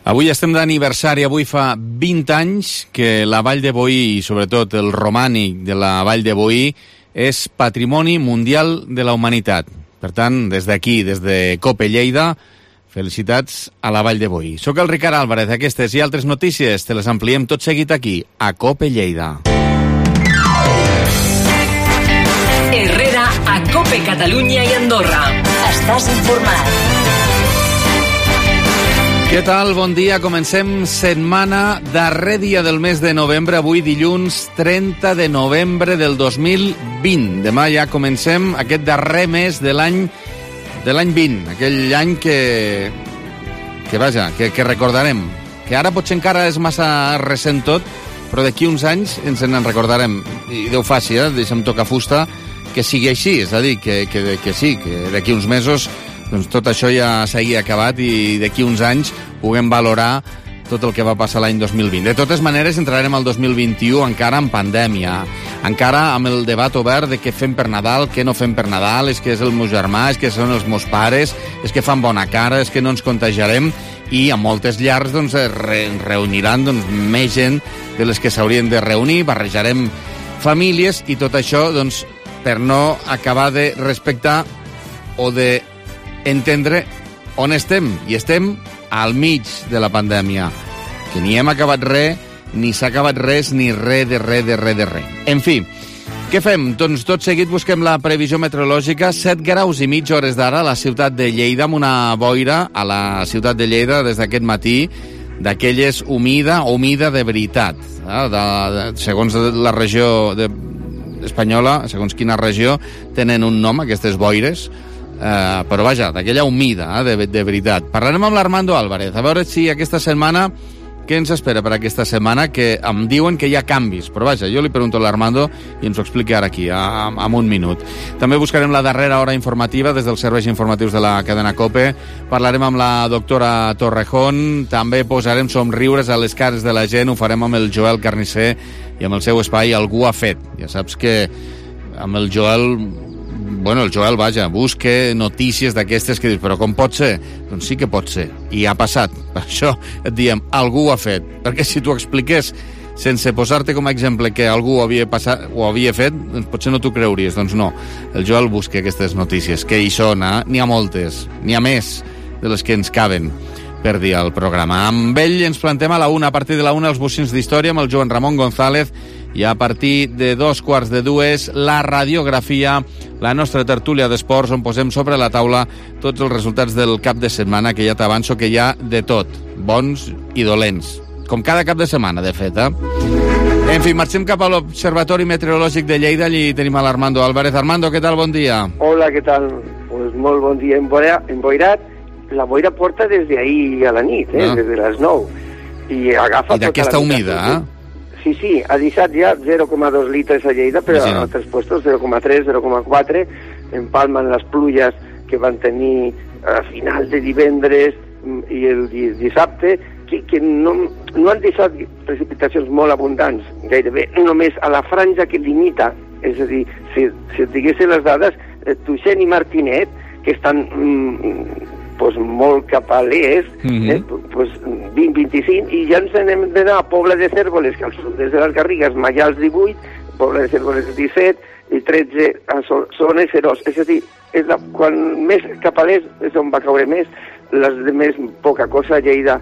Avui estem d'aniversari, avui fa 20 anys que la Vall de Boí i sobretot el romànic de la Vall de Boí és Patrimoni Mundial de la Humanitat. Per tant, des d'aquí, des de COPE Lleida, felicitats a la Vall de Boí. Soc el Ricard Álvarez, aquestes i altres notícies te les ampliem tot seguit aquí, a COPE Lleida. Herrera a COPE Catalunya i Andorra. Estàs informat. Què tal? Bon dia. Comencem setmana, darrer dia del mes de novembre, avui dilluns 30 de novembre del 2020. Demà ja comencem aquest darrer mes de l'any 20, aquell any que recordarem. Que ara potser encara és massa recent tot, però d'aquí uns anys ens en recordarem. I Déu faci, deixa'm tocar fusta, que sigui així. És a dir, que sí, que d'aquí uns mesos doncs tot això ja s'hagi acabat i d'aquí uns anys puguem valorar tot el que va passar l'any 2020. De totes maneres, entrarem al 2021 encara en pandèmia, encara amb el debat obert de què fem per Nadal, què no fem per Nadal, és que és el meu germà, és que són els meus pares, és que fan bona cara, és que no ens contagiarem, i a moltes llars doncs, reuniran més gent de les que s'haurien de reunir, barrejarem famílies i tot això doncs, per no acabar de respectar o de entendre on estem, i estem al mig de la pandèmia, que ni hem acabat res, ni s'ha acabat res, ni res de res. En fi, què fem? Doncs tot seguit busquem la previsió meteorològica. 7 graus i mig hores d'ara a la ciutat de Lleida, amb una boira a la ciutat de Lleida des d'aquest matí, d'aquelles humida de veritat. Segons la regió espanyola, segons quina regió, tenen un nom, aquestes boires, però vaja, d'aquella humida, de veritat. Parlarem amb l'Armando Álvarez, a veure si aquesta setmana, què ens espera per aquesta setmana, que em diuen que hi ha canvis, però vaja, jo li pregunto a l'Armando i ens ho expliqui ara aquí, en un minut. També buscarem la darrera hora informativa des dels serveis informatius de la cadena COPE, parlarem amb la doctora Torrejón, també posarem somriures a les cares de la gent, ho farem amb el Joel Carnisser i amb el seu espai Algú ha fet. Ja saps que amb el Joel busca notícies d'aquestes que dius, però com pot ser? Doncs sí que pot ser, i ha passat. Per això et diem, algú ho ha fet. Perquè si t'ho expliqués sense posar-te com a exemple que algú ho havia fet, doncs potser no t'ho creuries. Doncs no, el Joel busca aquestes notícies, que hi són, n'hi ha moltes, n'hi ha més de les que ens caben per dir al programa. Amb ell ens plantem a la 1, a partir de la 1, els bocins d'història amb el Joan Ramon González, i a partir de 2:45 la radiografia, la nostra tertúlia d'esports, on posem sobre la taula tots els resultats del cap de setmana, que ja t'avanço que hi ha de tot, bons i dolents, com cada cap de setmana, de fet. En fi, marxem cap a l'Observatori Meteorològic de Lleida, allí tenim a l'Armando Álvarez. Armando, què tal? Bon dia. Hola, què tal? Pues molt bon dia, emboirat. La boira porta des d'ahir a la nit, des de les 9. I agafa I d'aquesta humida, Sí, ha deixat ja 0,2 litres a Lleida, però a altres puestos 0,3, 0,4, empalmen les pluges que van tenir a final de divendres i el dissabte, que no han deixat precipitacions molt abundants, gairebé només a la franja que limita, és a dir, si et diguessin les dades, Tuixén i Martinet, que estan molt cap a l'est, 20-25, i ja ens hem d'anar a Pobla de Cérvoles, que al sud des de les Garrigues, Maials 18, Pobla de Cérvoles 17, i 13 a Solsona i Serós. És a dir, quan més cap a l'est és on va caure més, les de més poca cosa, Lleida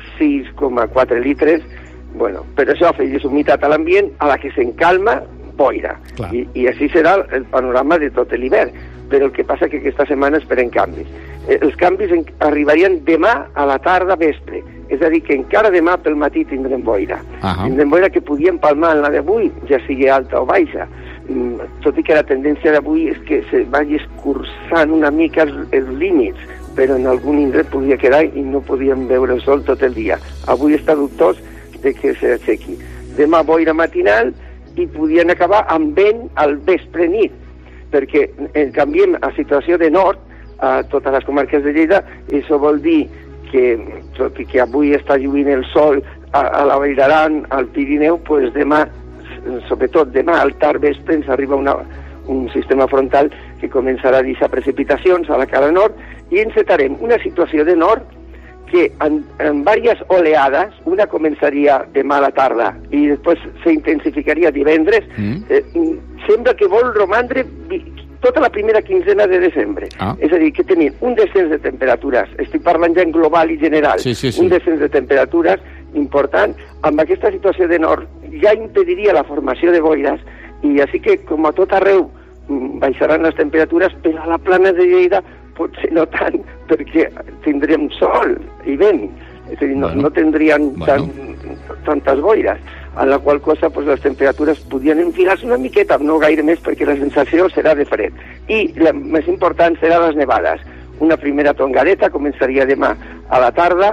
6,4 litres, però això afegeix humitat a l'ambient, a la que s'encalma, boira. I així serà el panorama de tot l'hivern. Però el que passa que aquesta setmana esperen canvis. Els canvis arribarien demà a la tarda vespre, és a dir, que encara demà pel matí tindrem boira. Tindrem boira que podien palmar en la d'avui, ja sigui alta o baixa, tot i que la tendència d'avui és que se vagi escurçant una mica els límits, però en algun indret podria quedar i no podíem veure el sol tot el dia. Avui està dubtós de que s'aixequi. Demà boira matinal i podien acabar amb vent al vespre nit, perquè canviem a situació de nord a totes les comarques de Lleida, i això vol dir que, tot i que avui està lluint el sol a la Vall d'Aran, al Pirineu, doncs demà, sobretot demà al tard vespre, ens arriba un sistema frontal que començarà a deixar precipitacions a la cara nord, i encetarem una situació de nord que en varias oleadas, una començaria demà a la tarda i després s'intensificaria divendres, sembla que vol romandre tota la primera quinzena de desembre. És a dir, que tenim un descens de temperatures, estic parlant ja en global i general, un descens de temperatures important, amb aquesta situació de nord ja impediria la formació de boires, i així que, com a tot arreu, baixaran les temperatures, però a la plana de Lleida potser no tant, perquè tindrem sol i vent, és a dir, no tindrien tantes boires, a la qual cosa pues, les temperatures podien enfilar-se una miqueta, no gaire més, perquè la sensació serà de fred. I la més important serà les nevades. Una primera tongadeta començaria demà a la tarda,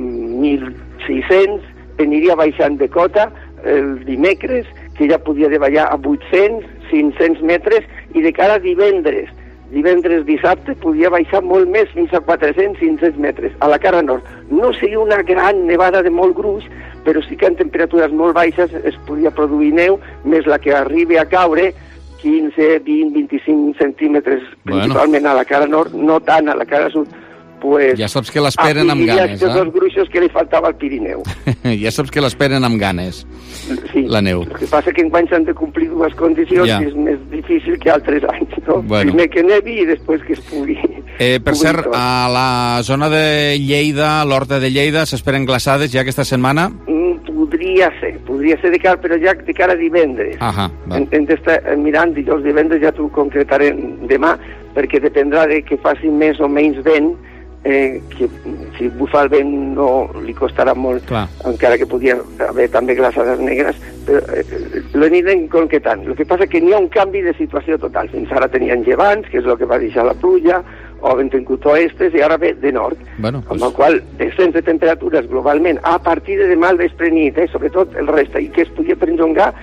1.600, aniria baixant de cota el dimecres, que ja podia davallar a 800, 500 metres, i de cara a divendres, dissabte, podia baixar molt més, fins a 400, 500 metres, a la cara nord. No seria una gran nevada de molt gruix, però sí que en temperatures molt baixes es podia produir neu, més la que arribi a caure 15, 20, 25 centímetres, principalment a la cara nord, no tant a la cara sud. Pues, ja saps que l'esperen amb ganes, els dos gruixos que li faltava al Pirineu. Ja saps que l'esperen amb ganes, la neu. El que passa que enguany s'han de complir dues condicions, que és més difícil que altres anys, no? Primer que nevi i després que es pugui... Per cert, a la zona de Lleida, l'Horta de Lleida, s'esperen glaçades ja aquesta setmana? Podria ser de cara, però ja de cara a divendres. Hem d'estar mirant dijous, divendres, ja t'ho concretaré demà, perquè dependrà de que faci més o menys vent, que si bufa el vent no li costarà molt, encara que podia haver també glaçades negres, però l'anirem concretant. El que passa que n'hi ha un canvi de situació total. Fins ara tenien llevants, que és el que va deixar la pluja, o hem tingut oestes, i ara ve de nord. Amb el qual, descens de temperatures globalment, a partir de demà al vespre nit, sobretot el reste, i que es podia perllongar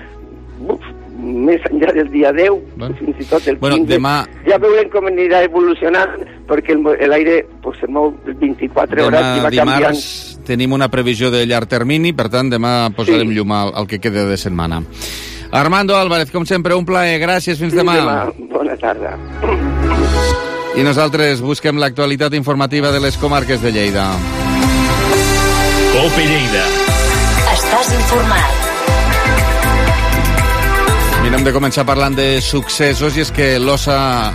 més enllà del dia 10, fins i tot el 15. Demà... Ja veurem com anirà evolucionant, perquè l'aire se mou 24 hores i va canviant. Demà dimarts tenim una previsió de llarg termini, per tant, demà posarem llum al que queda de setmana. Armando Álvarez, com sempre, un plaer. Gràcies, fins demà. Bona tarda. I nosaltres busquem l'actualitat informativa de les comarques de Lleida. COPE Lleida. Estàs informat. Mira, hem de començar parlant de successos, i és que l'ossa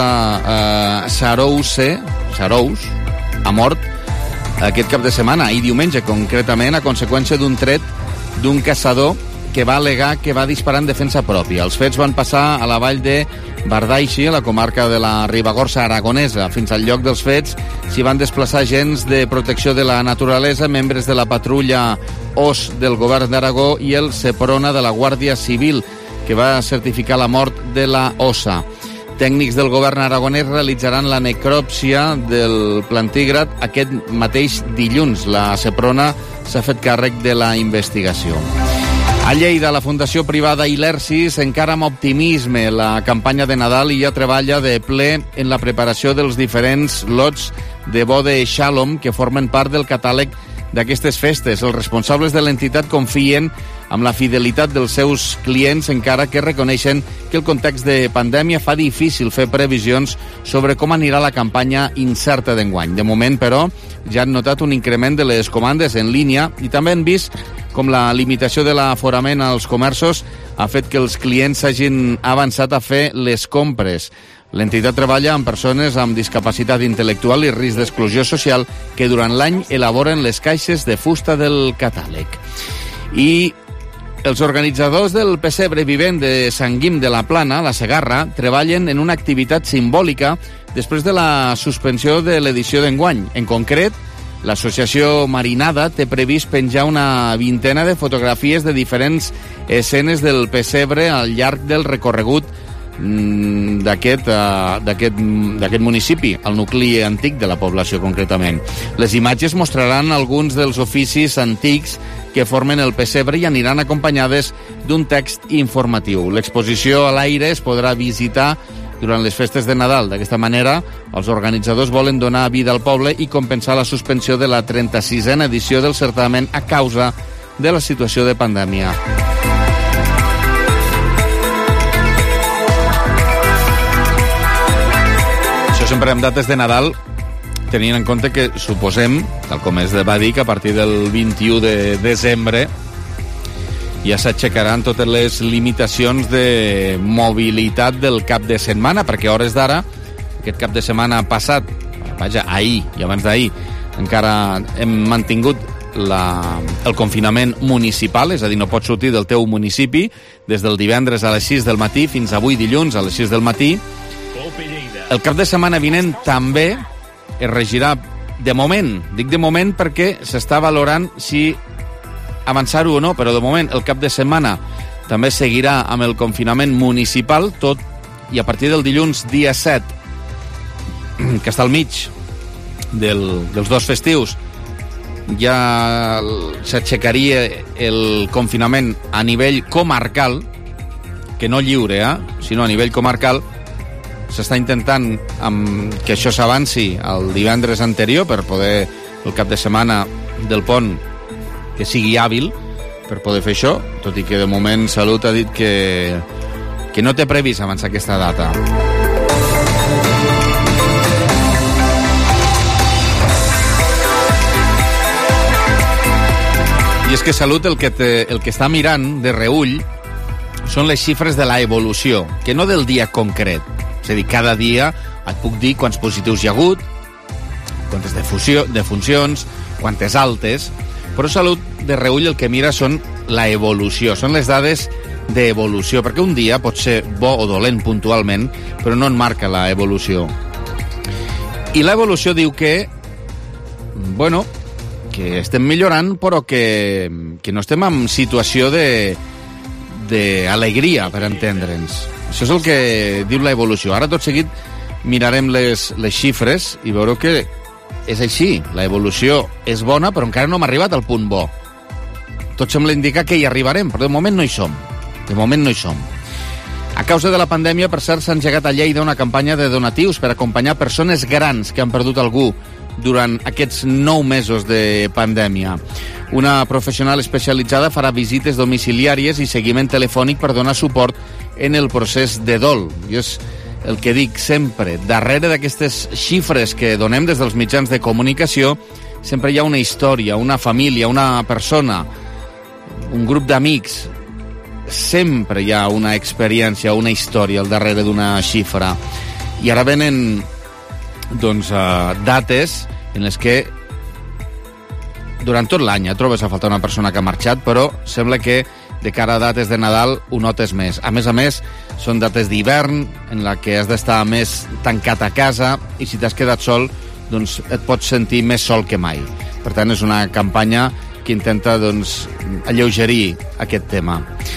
Sarous ha mort aquest cap de setmana, i diumenge concretament, a conseqüència d'un tret d'un caçador que va al·legar que va disparar en defensa pròpia. Els fets van passar a la vall de Bardaixi, a la comarca de la Ribagorça aragonesa. Fins al lloc dels fets s'hi van desplaçar agents de protecció de la naturalesa, membres de la patrulla OS del govern d'Aragó i el Seprona de la Guàrdia Civil, que va certificar la mort de la ossa. Tècnics del govern aragonès realitzaran la necròpsia del plantígrad aquest mateix dilluns. La Seprona s'ha fet càrrec de la investigació. A Lleida, la Fundació Privada Ilersis encara amb optimisme la campanya de Nadal i ja treballa de ple en la preparació dels diferents lots de bo de Shalom que formen part del catàleg d'aquestes festes. Els responsables de l'entitat confien amb la fidelitat dels seus clients, encara que reconeixen que el context de pandèmia fa difícil fer previsions sobre com anirà la campanya incerta d'enguany. De moment, però, ja han notat un increment de les comandes en línia i també han vist com la limitació de l'aforament als comerços ha fet que els clients hagin avançat a fer les compres. L'entitat treballa amb persones amb discapacitat intel·lectual i risc d'exclusió social que durant l'any elaboren les caixes de fusta del catàleg. I els organitzadors del pessebre vivent de Sant Guim de la Plana, la Segarra, treballen en una activitat simbòlica després de la suspensió de l'edició d'enguany. En concret, l'associació Marinada té previst penjar una vintena de fotografies de diferents escenes del pessebre al llarg del recorregut d'aquest municipi, el nucli antic de la població concretament. Les imatges mostraran alguns dels oficis antics que formen el pessebre i aniran acompanyades d'un text informatiu. L'exposició a l'aire es podrà visitar durant les festes de Nadal. D'aquesta manera, els organitzadors volen donar vida al poble i compensar la suspensió de la 36a edició del certamen a causa de la situació de pandèmia. Sempre en dates de Nadal tenint en compte que suposem, tal com es va dir, que a partir del 21 de desembre ja s'aixecaran totes les limitacions de mobilitat del cap de setmana, perquè a hores d'ara, aquest cap de setmana passat, vaja, ahir i abans d'ahir, encara hem mantingut el confinament municipal, és a dir, no pots sortir del teu municipi des del divendres a les 6 del matí fins avui dilluns a les 6 del matí. El cap de setmana vinent també es regirà de moment. Dic de moment perquè s'està valorant si avançar-ho o no, però de moment el cap de setmana també seguirà amb el confinament municipal, tot i a partir del dilluns dia 7, que està al mig dels dos festius, ja s'aixecaria el confinament a nivell comarcal, que no lliure, sinó a nivell comarcal. S'està intentant que això s'avanci el divendres anterior per poder el cap de setmana del pont que sigui hàbil per poder fer això, tot i que de moment Salut ha dit que no té previst avançar aquesta data. I és que Salut el que està mirant de reüll són les xifres de la evolució, que no del dia concret. És a dir, cada dia et puc dir quants positius hi ha hagut, quantes defuncions, quantes altes, però Salut de reüll el que mira són la evolució, són les dades d'evolució, perquè un dia pot ser bo o dolent puntualment, però no en marca la evolució. I l'evolució diu que, bueno, que estem millorant, però que no estem en situació d'alegria, per entendre'ns. Això és el que diu l'evolució. Ara, tot seguit, mirarem les xifres i veureu que és així. L'evolució és bona, però encara no hem arribat al punt bo. Tot sembla indicar que hi arribarem, però de moment no hi som. De moment no hi som. A causa de la pandèmia, per cert, s'ha engegat a Lleida una campanya de donatius per acompanyar persones grans que han perdut algú durant aquests 9 mesos de pandèmia. Una professional especialitzada farà visites domiciliàries i seguiment telefònic per donar suport en el procés de dol. I és el que dic sempre, darrere d'aquestes xifres que donem des dels mitjans de comunicació, sempre hi ha una història, una família, una persona, un grup d'amics. Sempre hi ha una experiència, una història al darrere d'una xifra. I ara venen dates en les que durant tot l'any trobes a faltar una persona que ha marxat, però sembla que de cara a dates de Nadal ho notes més. A més, són dates d'hivern en la que has d'estar més tancat a casa i si t'has quedat sol, doncs et pots sentir més sol que mai. Per tant, és una campanya que intenta alleugerir aquest tema.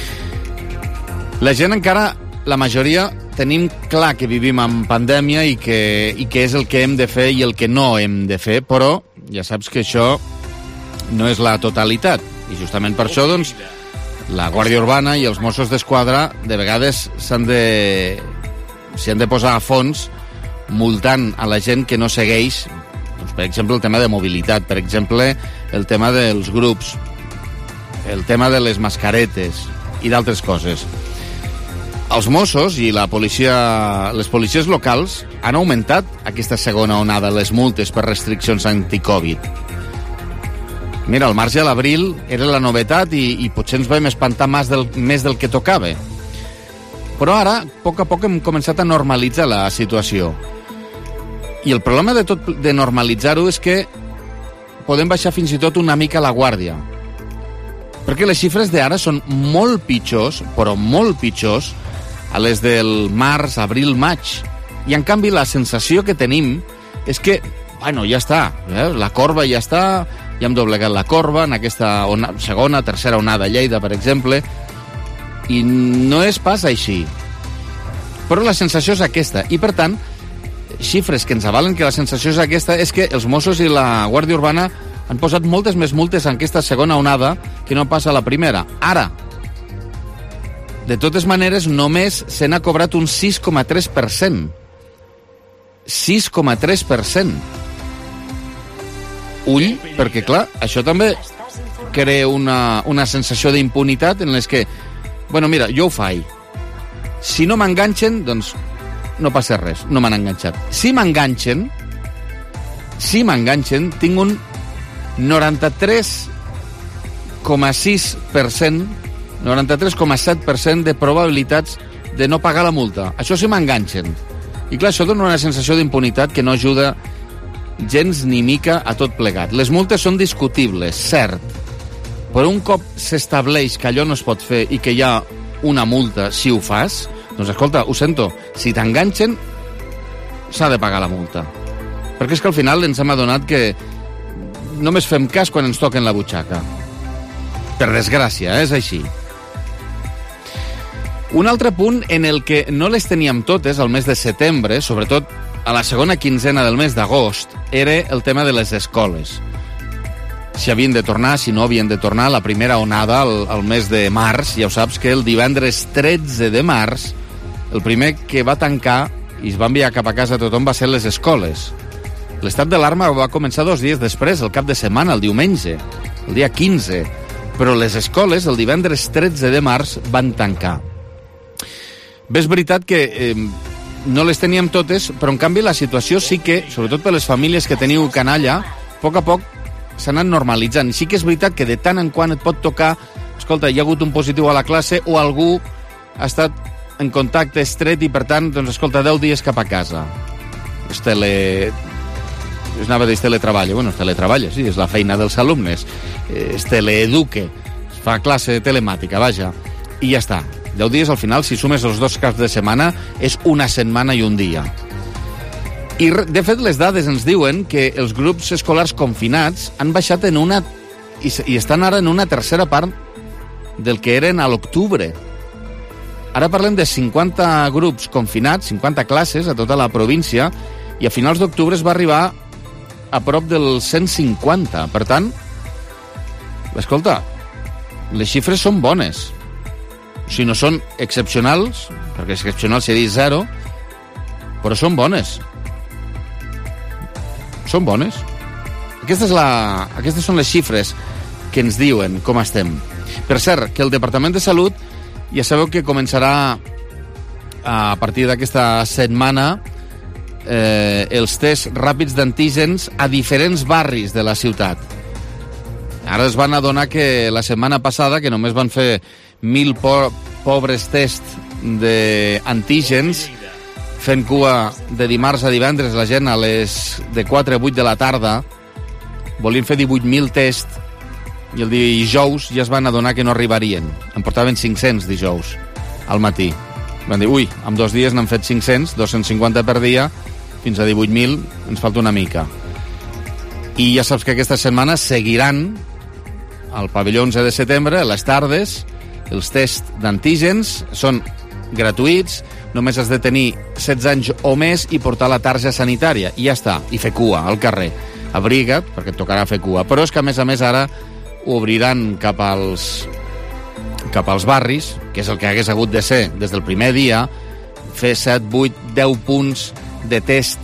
La gent encara, la majoria, tenim clar que vivim en pandèmia i que és el que hem de fer i el que no hem de fer, però ja saps que això no és la totalitat. I justament per això, la Guàrdia Urbana i els Mossos d'Esquadra de vegades s'hi han de posar a fons multant a la gent que no segueix, per exemple, el tema de mobilitat, per exemple, el tema dels grups, el tema de les mascaretes i d'altres coses. Els Mossos i les policies locals han augmentat aquesta segona onada, les multes per restriccions anticovid. Mira, al marge de l'abril era la novetat i potser ens vam espantar més del que tocava. Però ara, a poc hem començat a normalitzar la situació. I el problema de normalitzar-ho és que podem baixar fins i tot una mica la guàrdia. Perquè les xifres d'ara són molt pitjors, però molt pitjors, a les del març, abril, maig. I, en canvi, la sensació que tenim és que, bueno, ja està, la corba ja està, ja hem doblegat la corba en aquesta segona, tercera onada a Lleida, per exemple, i no és pas així. Però la sensació és aquesta, i, per tant, xifres que ens avalen que la sensació és aquesta és que els Mossos i la Guàrdia Urbana han posat moltes més multes en aquesta segona onada que no passa a la primera. Ara, de totes maneres, només se n'ha cobrat un 6,3%. 6,3%. Ull, perquè, clar, això també crea una sensació d'impunitat en les que, bueno, mira, jo ho faig. Si no m'enganxen, doncs no passa res, no m'han enganxat. Si m'enganxen, si m'enganxen, tinc un 93,6%, 93,7% de probabilitats de no pagar la multa. Això sí m'enganxen. I clar, això dona una sensació d'impunitat que no ajuda gens ni mica a tot plegat. Les multes són discutibles, cert, però un cop s'estableix que allò no es pot fer i que hi ha una multa si ho fas, doncs escolta, ho sento, si t'enganxen s'ha de pagar la multa. Perquè és que al final ens hem adonat que només fem cas quan ens toquen la butxaca. Per desgràcia, és així. Un altre punt en el que no les teníem totes al mes de setembre, sobretot a la segona quinzena del mes d'agost, era el tema de les escoles. Si havien de tornar, si no havien de tornar, la primera onada al mes de març, ja ho saps que el divendres 13 de març, el primer que va tancar i es va enviar cap a casa tothom va ser les escoles. L'estat d'alarma va començar 2 dies després, el cap de setmana, el diumenge, el dia 15, però les escoles el divendres 13 de març van tancar. Bé, és veritat que no les teníem totes, però en canvi la situació sí que, sobretot per les famílies que teniu canalla, a poc s'ha anat normalitzant. Sí que és veritat que de tant en quant et pot tocar, escolta, hi ha hagut un positiu a la classe o algú ha estat en contacte estret i, per tant, doncs, escolta, 10 dies cap a casa. Anava a dir teletreballa. Bueno, es teletreballa, sí, és la feina dels alumnes. Es teleeduque, es fa classe telemàtica, vaja. I ja està. 10 dies, al final, si sumes els 2 caps de setmana, és una setmana i un dia. I, de fet, les dades ens diuen que els grups escolars confinats han baixat en una... i estan ara en una tercera part del que eren a l'octubre. Ara parlem de 50 grups confinats, 50 classes a tota la província, i a finals d'octubre es va arribar a prop dels 150. Per tant, escolta, les xifres són bones. Si no són excepcionals, perquè excepcional seria 0, però són bones. Són bones. Aquestes són les xifres que ens diuen com estem. Per cert, que el Departament de Salut ja sabeu que començarà a partir d'aquesta setmana els tests ràpids d'antígens a diferents barris de la ciutat. Ara es van adonar que la setmana passada, que només van fer 1.000 pobres tests d'antígens, fent cua de dimarts a divendres, la gent a les de 4 a 8 de la tarda, volien fer 18.000 tests, i el dijous ja es van adonar que no arribarien. En portaven 500 dijous, al matí. Van dir, ui, en 2 dies n'han fet 500, 250 per dia, fins a 18.000, ens falta una mica. I ja saps que aquesta setmana seguiran al pavelló 11 de setembre, a les tardes, els tests d'antígens són gratuïts, només has de tenir 16 anys o més i portar la tarja sanitària, i ja està, i fer cua al carrer. Abriga't, perquè et tocarà fer cua. Però és que, a més, ara ho obriran cap als barris, que és el que hagués hagut de ser des del primer dia, fer 7, 8, 10 punts de test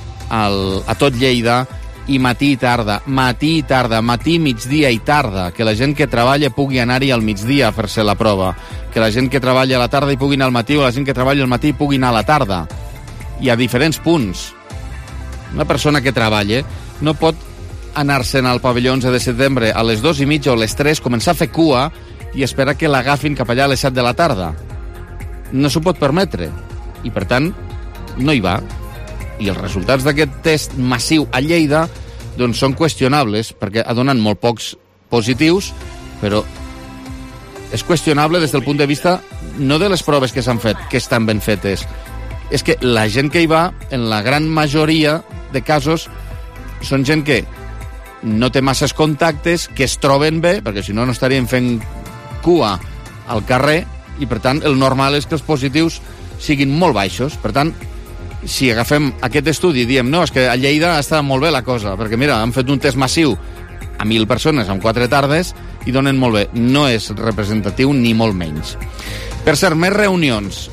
a tot Lleida, i matí i tarda, matí, migdia i tarda, que la gent que treballa pugui anar-hi al migdia a fer-se la prova, que la gent que treballa a la tarda hi pugui anar al matí, o la gent que treballa al matí pugui anar a la tarda, i a diferents punts. Una persona que treballa no pot anar-se'n al pavelló 11 de setembre a les 2:30 o a les 3, començar a fer cua i esperar que l'agafin cap allà a les 7 de la tarda. No s'ho pot permetre, i per tant no hi va. I els resultats d'aquest test massiu a Lleida doncs són qüestionables, perquè ha donat molt pocs positius, però és qüestionable des del punt de vista no de les proves que s'han fet, que estan ben fetes, és que la gent que hi va, en la gran majoria de casos, són gent que no té masses contactes, que es troben bé, perquè si no, no estarien fent cua al carrer, i per tant el normal és que els positius siguin molt baixos. Per tant, si agafem aquest estudi i diem no, és que a Lleida està molt bé la cosa, perquè mira, han fet un test massiu a 1.000 persones en 4 tardes i donen molt bé. No és representatiu ni molt menys. Per cert, més reunions,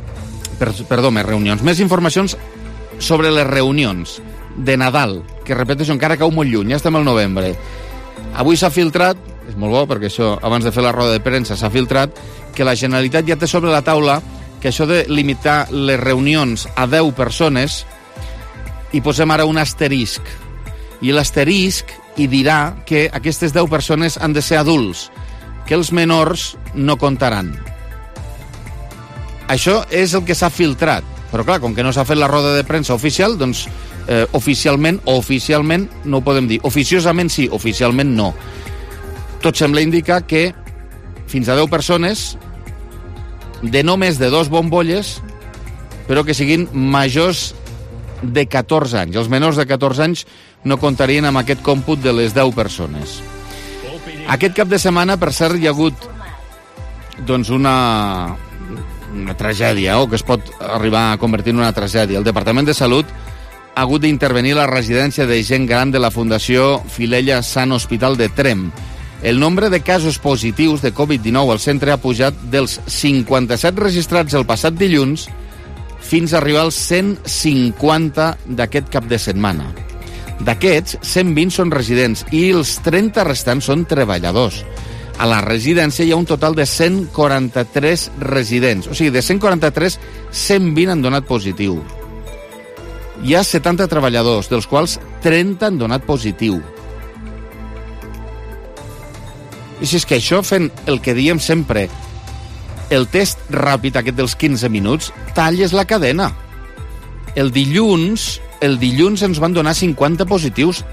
més informacions sobre les reunions de Nadal, que repeteixo, encara cau molt lluny, ja estem al novembre. Avui s'ha filtrat, és molt bo perquè això, abans de fer la roda de premsa, s'ha filtrat que la Generalitat ja té sobre la taula que això de limitar les reunions a 10 persones, i posem ara un asterisc, I l'asterisc hi dirà que aquestes 10 persones han de ser adults, que els menors no comptaran. Això és el que s'ha filtrat, però clar, com que no s'ha fet la roda de premsa oficial, doncs oficialment no ho podem dir. Oficiosament sí, oficialment no. Tot sembla indicar que fins a 10 persones de no més de 2 bombolles, però que siguin majors de 14 anys. Els menors de 14 anys no comptarien amb aquest còmput de les 10 persones. Aquest cap de setmana, per cert, hi ha hagut doncs una tragèdia, o que es pot arribar a convertir en una tragèdia. El Departament de Salut ha hagut d'intervenir a la residència de gent gran de la Fundació Filella Sant Hospital de Tremp. El nombre de casos positius de Covid-19 al centre ha pujat dels 57 registrats el passat dilluns fins a arribar als 150 d'aquest cap de setmana. D'aquests, 120 són residents i els 30 restants són treballadors. A la residència hi ha un total de 143 residents. O sigui, de 143, 120 han donat positiu. Hi ha 70 treballadors, dels quals 30 han donat positiu. I si és que això, fent el que diem sempre, el test ràpid aquest dels 15 minuts, talles la cadena. El dilluns ens van donar 50 positius.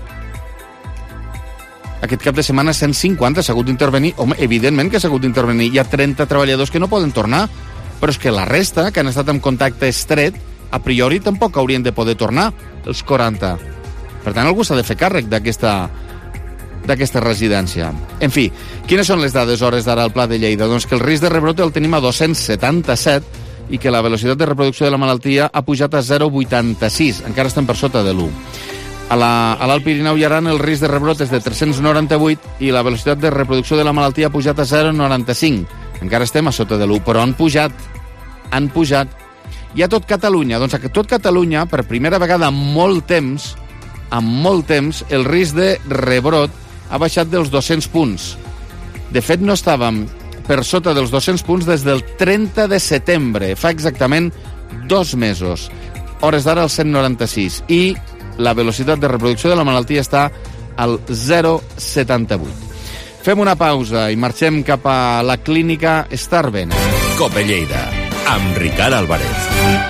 Aquest cap de setmana 150 s'ha hagut d'intervenir. Home, evidentment que s'ha hagut d'intervenir. Hi ha 30 treballadors que no poden tornar, però és que la resta, que han estat en contacte estret, a priori tampoc haurien de poder tornar, els 40. Per tant, algú s'ha de fer càrrec d'aquesta residència. En fi, quines són les dades hores d'ara al Pla de Lleida? Doncs que el risc de rebrot el tenim a 277 i que la velocitat de reproducció de la malaltia ha pujat a 0,86. Encara estem per sota de l'1. A l'Alt Pirineu i Aran el risc de rebrot és de 398 i la velocitat de reproducció de la malaltia ha pujat a 0,95. Encara estem a sota de l'1, però han pujat. I a tot Catalunya, doncs a tot Catalunya, per primera vegada en molt temps, el risc de rebrot ha baixat dels 200 punts. De fet, no estàvem per sota dels 200 punts des del 30 de setembre, fa exactament 2 mesos. Hores d'ara al 196. I la velocitat de reproducció de la malaltia està al 0,78. Fem una pausa i marxem cap a la clínica Starben. Cope Lleida, amb Ricard Álvarez.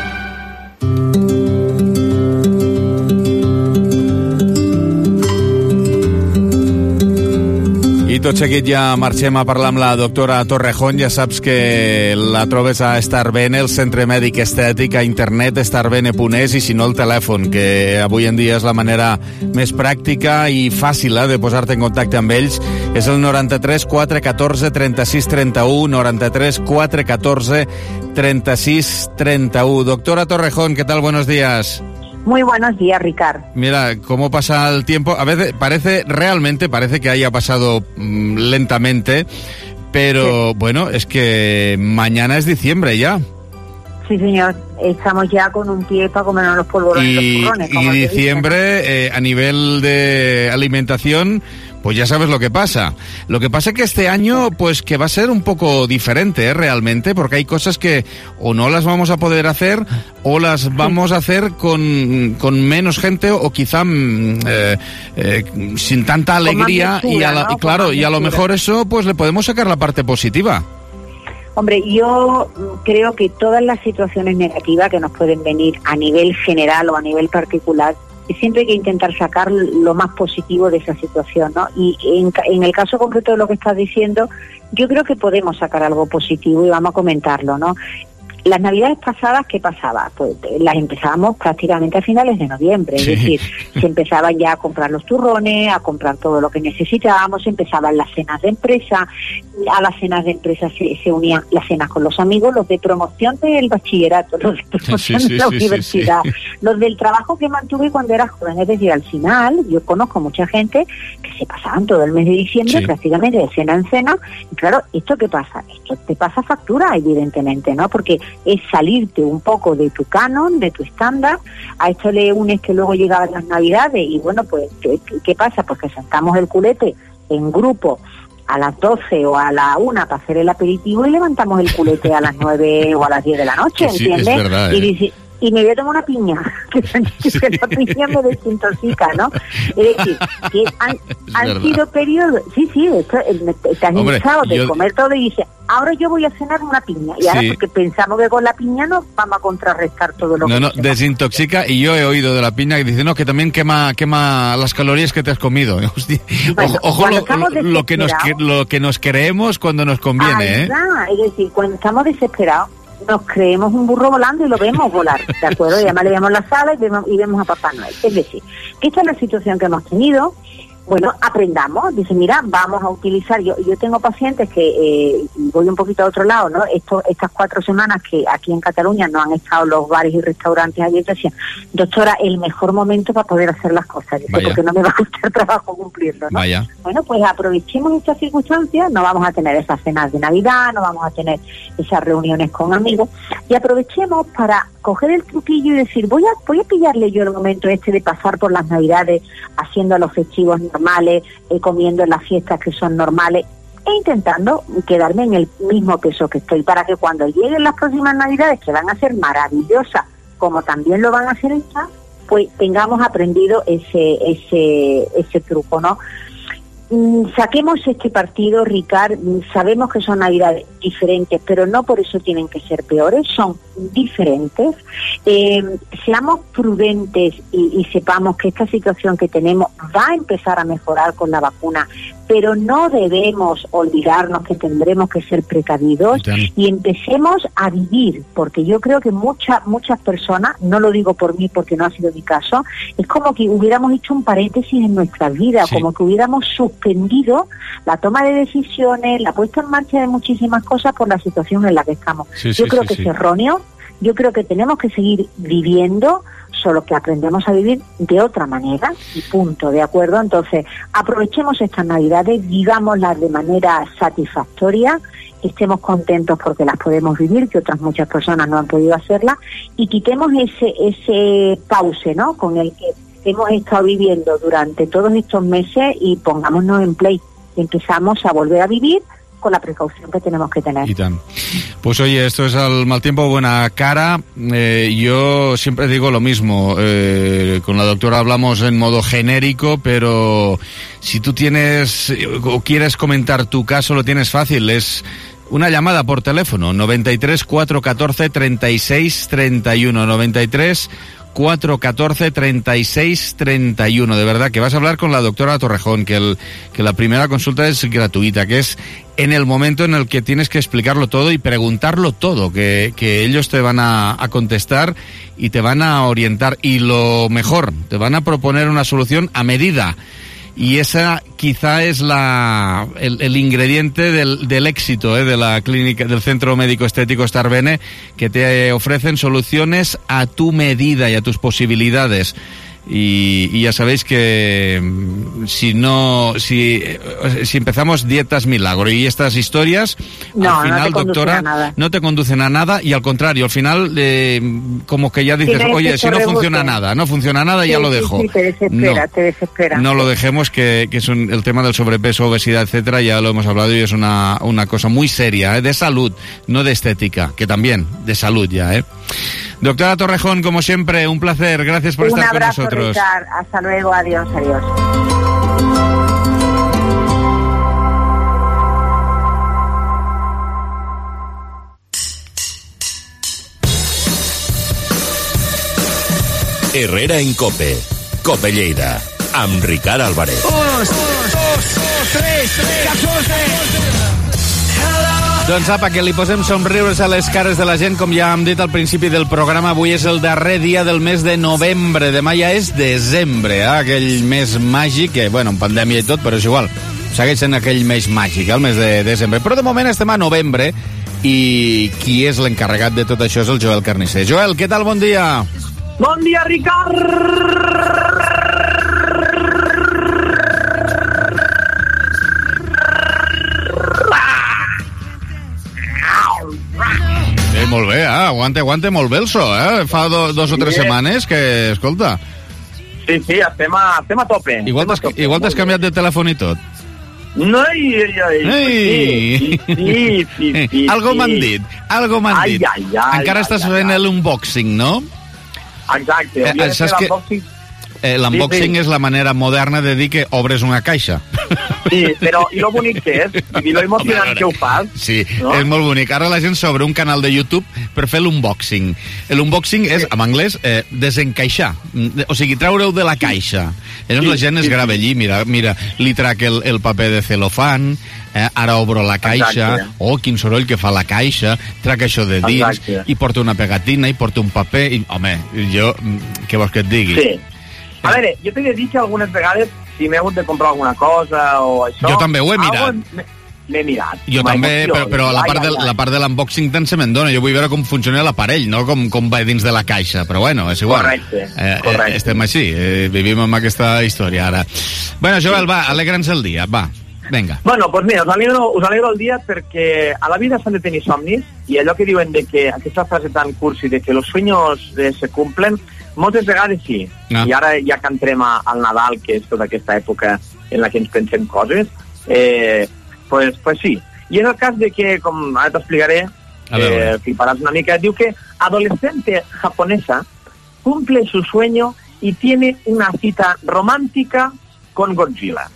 I tot seguit ja marxem a parlar amb la doctora Torrejón. Ja saps que la trobes a Starbene, el centre mèdic estètic, a internet, starbene.es, i si no, el telèfon, que avui en dia és la manera més pràctica i fàcil de posar-te en contacte amb ells. És el 93 414 36 31, 93 414 36 31. Doctora Torrejón, ¿qué tal? Buenos días. Muy buenos días, Ricard. Mira, cómo pasa el tiempo. A veces parece que haya pasado lentamente, pero sí. Bueno, es que mañana es diciembre ya. Sí, señor. Estamos ya con un pie para comernos los polvorones y los turrones. Y diciembre, a nivel de alimentación, pues ya sabes lo que pasa. Lo que pasa es que este año, pues que va a ser un poco diferente, realmente, porque hay cosas que o no las vamos a poder hacer o las vamos a hacer con menos gente o quizá sin tanta alegría. Mesura, y a lo mejor eso pues le podemos sacar la parte positiva. Hombre, yo creo que todas las situaciones negativas que nos pueden venir a nivel general o a nivel particular, siempre hay que intentar sacar lo más positivo de esa situación, ¿no? Y en el caso concreto de lo que estás diciendo, yo creo que podemos sacar algo positivo y vamos a comentarlo, ¿no? Las navidades pasadas, ¿qué pasaba? Pues las empezábamos prácticamente a finales de noviembre, sí. Es decir, se empezaban ya a comprar los turrones, a comprar todo lo que necesitábamos, empezaban las cenas de empresa, a las cenas de empresa se unían las cenas con los amigos, los de promoción del bachillerato, los de promoción de la universidad, los del trabajo que mantuve cuando era joven. Es decir, al final, yo conozco mucha gente que se pasaban todo el mes de diciembre prácticamente de cena en cena, y claro, ¿esto qué pasa? Esto te pasa factura, evidentemente, ¿no? Porque es salirte un poco de tu canon, de tu estándar. A esto le unes que luego llegaban las navidades y bueno, pues ¿qué pasa? Pues que sentamos el culete en grupo a las 12 o a la 1 para hacer el aperitivo y levantamos el culete a las 9 o a las 10 de la noche, ¿entiendes? Sí, es verdad, y y me voy a tomar una piña, que la piña me desintoxica, ¿no? Es decir, que han sido periodos, te has hinchado de comer todo y dices, ahora yo voy a cenar una piña, y ahora porque pensamos que con la piña nos vamos a contrarrestar todo lo que... No, desintoxica, y yo he oído de la piña que dice, no, que también quema las calorías que te has comido. Hostia. Bueno, ojo lo que nos creemos cuando nos conviene, ¿eh? Es decir, cuando estamos desesperados, nos creemos un burro volando y lo vemos volar, ¿de acuerdo? Y además le vemos la sala y vemos a Papá Noel. Es decir, que esta es la situación que hemos tenido. Bueno, aprendamos. Dice, mira, vamos a utilizar... Yo tengo pacientes que, voy un poquito a otro lado, ¿no? Estas 4 semanas que aquí en Cataluña no han estado los bares y restaurantes abiertos, decían, doctora, el mejor momento para poder hacer las cosas. Dice, porque no me va a costar trabajo cumplirlo, ¿no? Vaya. Bueno, pues aprovechemos estas circunstancias, no vamos a tener esas cenas de Navidad, no vamos a tener esas reuniones con amigos, y aprovechemos para coger el truquillo y decir, voy a pillarle yo el momento de pasar por las Navidades haciendo los festivos normales, comiendo en las fiestas que son normales, e intentando quedarme en el mismo peso que estoy, para que cuando lleguen las próximas Navidades, que van a ser maravillosas, como también lo van a hacer estas, pues tengamos aprendido ese truco, ¿no? Saquemos este partido, Ricard. Sabemos que son Navidades diferentes, pero no por eso tienen que ser peores, son diferentes. Seamos prudentes y sepamos que esta situación que tenemos va a empezar a mejorar con la vacuna, pero no debemos olvidarnos que tendremos que ser precavidos y empecemos a vivir, porque yo creo que muchas personas, no lo digo por mí porque no ha sido mi caso, es como que hubiéramos hecho un paréntesis en nuestras vidas, como que hubiéramos suspendido la toma de decisiones, la puesta en marcha de muchísimas cosas por la situación en la que estamos. Yo creo que es erróneo. Yo creo que tenemos que seguir viviendo, solo que aprendemos a vivir de otra manera y punto, ¿de acuerdo? Entonces, aprovechemos estas Navidades, vivámoslas de manera satisfactoria, estemos contentos porque las podemos vivir, que otras muchas personas no han podido hacerlas, y quitemos ese pause, ¿no?, con el que hemos estado viviendo durante todos estos meses y pongámonos en play. Empezamos a volver a vivir con la precaución que tenemos que tener. Y tan. Pues oye, esto es al mal tiempo, buena cara. Yo siempre digo lo mismo. Con la doctora hablamos en modo genérico, pero si tú tienes o quieres comentar tu caso, lo tienes fácil. Es una llamada por teléfono, 93 414 36 31, 93 414 36 31. De verdad que vas a hablar con la doctora Torrejón, que la primera consulta es gratuita, que es en el momento en el que tienes que explicarlo todo y preguntarlo todo, que ellos te van a contestar y te van a orientar, y lo mejor, te van a proponer una solución a medida. Y esa quizá es el ingrediente del éxito de la clínica, del Centro Médico Estético Starbene, que te ofrecen soluciones a tu medida y a tus posibilidades. Y ya sabéis que si empezamos dietas milagro y estas historias, al final, doctora, no te conducen a nada, y al contrario, al final como que ya dices, oye, si no funciona nada, ya lo dejo. Sí, te desespera. No lo dejemos, que es el tema del sobrepeso, obesidad, etcétera, ya lo hemos hablado, y es una cosa muy seria, de salud, no de estética, que también de salud ya, Doctora Torrejón, como siempre, un placer. Gracias por estar con nosotros. Un abrazo, Ricard. Hasta luego. Adiós. Herrera en COPE. COPE Lleida. Amb Ricard Álvarez. 1, 2, 3, 14. Doncs apa, que li posem somriures a les cares de la gent, com ja hem dit al principi del programa. Avui és el darrer dia del mes de novembre, demà ja és desembre, aquell mes màgic, que, bueno, en pandèmia i tot, però és igual, segueix sent aquell mes màgic, el mes de desembre. Però de moment estem a novembre, i qui és l'encarregat de tot això és el Joel Carnisser. Joel, què tal? Bon dia. Bon dia, Ricard. Molt bé, aguanta molt bé el so, Fa 2 o 3 setmanes que, escolta... Sí, estem a tope. Igual t'has canviat de telèfon i tot. No, sí. Algo m'han dit. Ai. Encara estàs fent l'unboxing, no? Exacte. Hauria de saps fer que l'unboxing. L'unboxing és la manera moderna de dir que obres una caixa. Sí, però i lo bonic que és, i lo emocionant que ho fas. Sí, no? és molt bonic. Ara la gent s'obre un canal de YouTube per fer l'unboxing. L'unboxing és, en anglès, desencaixar. O sigui, treure-ho de la caixa. Llavors la gent es grava allí, mira, li trac el paper de celofan, ara obro la caixa, quin soroll que fa la caixa, trac això de dins, i porta una pegatina, i porta un paper, i, home, jo, què vols que et digui? Sí. A veure, jo t'he de dir que algunes vegades, si m'he hagut de comprar alguna cosa o això... Jo també ho he mirat. M'he mirat. Jo també, però la part de l'unboxing tant se me'n dona. Jo vull veure com funciona l'aparell, no com va dins de la caixa. Però bueno, és igual. Correcte. Estem així, vivim amb aquesta història ara. Bueno, Joel, va, alegra'ns el dia, va. Venga. Bueno, pues mira, us alegro el dia perquè a la vida s'han de tenir somnis i allò que diuen de que aquesta frase tan cursi de que los sueños se cumplen, moltes vegades sí. I ara ja que entrem al Nadal, que és tota aquesta època en la que ens pensem coses, pues sí. I en el cas de que, com ara t'explicaré, fliparàs una mica, diu que adolescente japonesa cumple su sueño y tiene una cita romántica con Godzilla.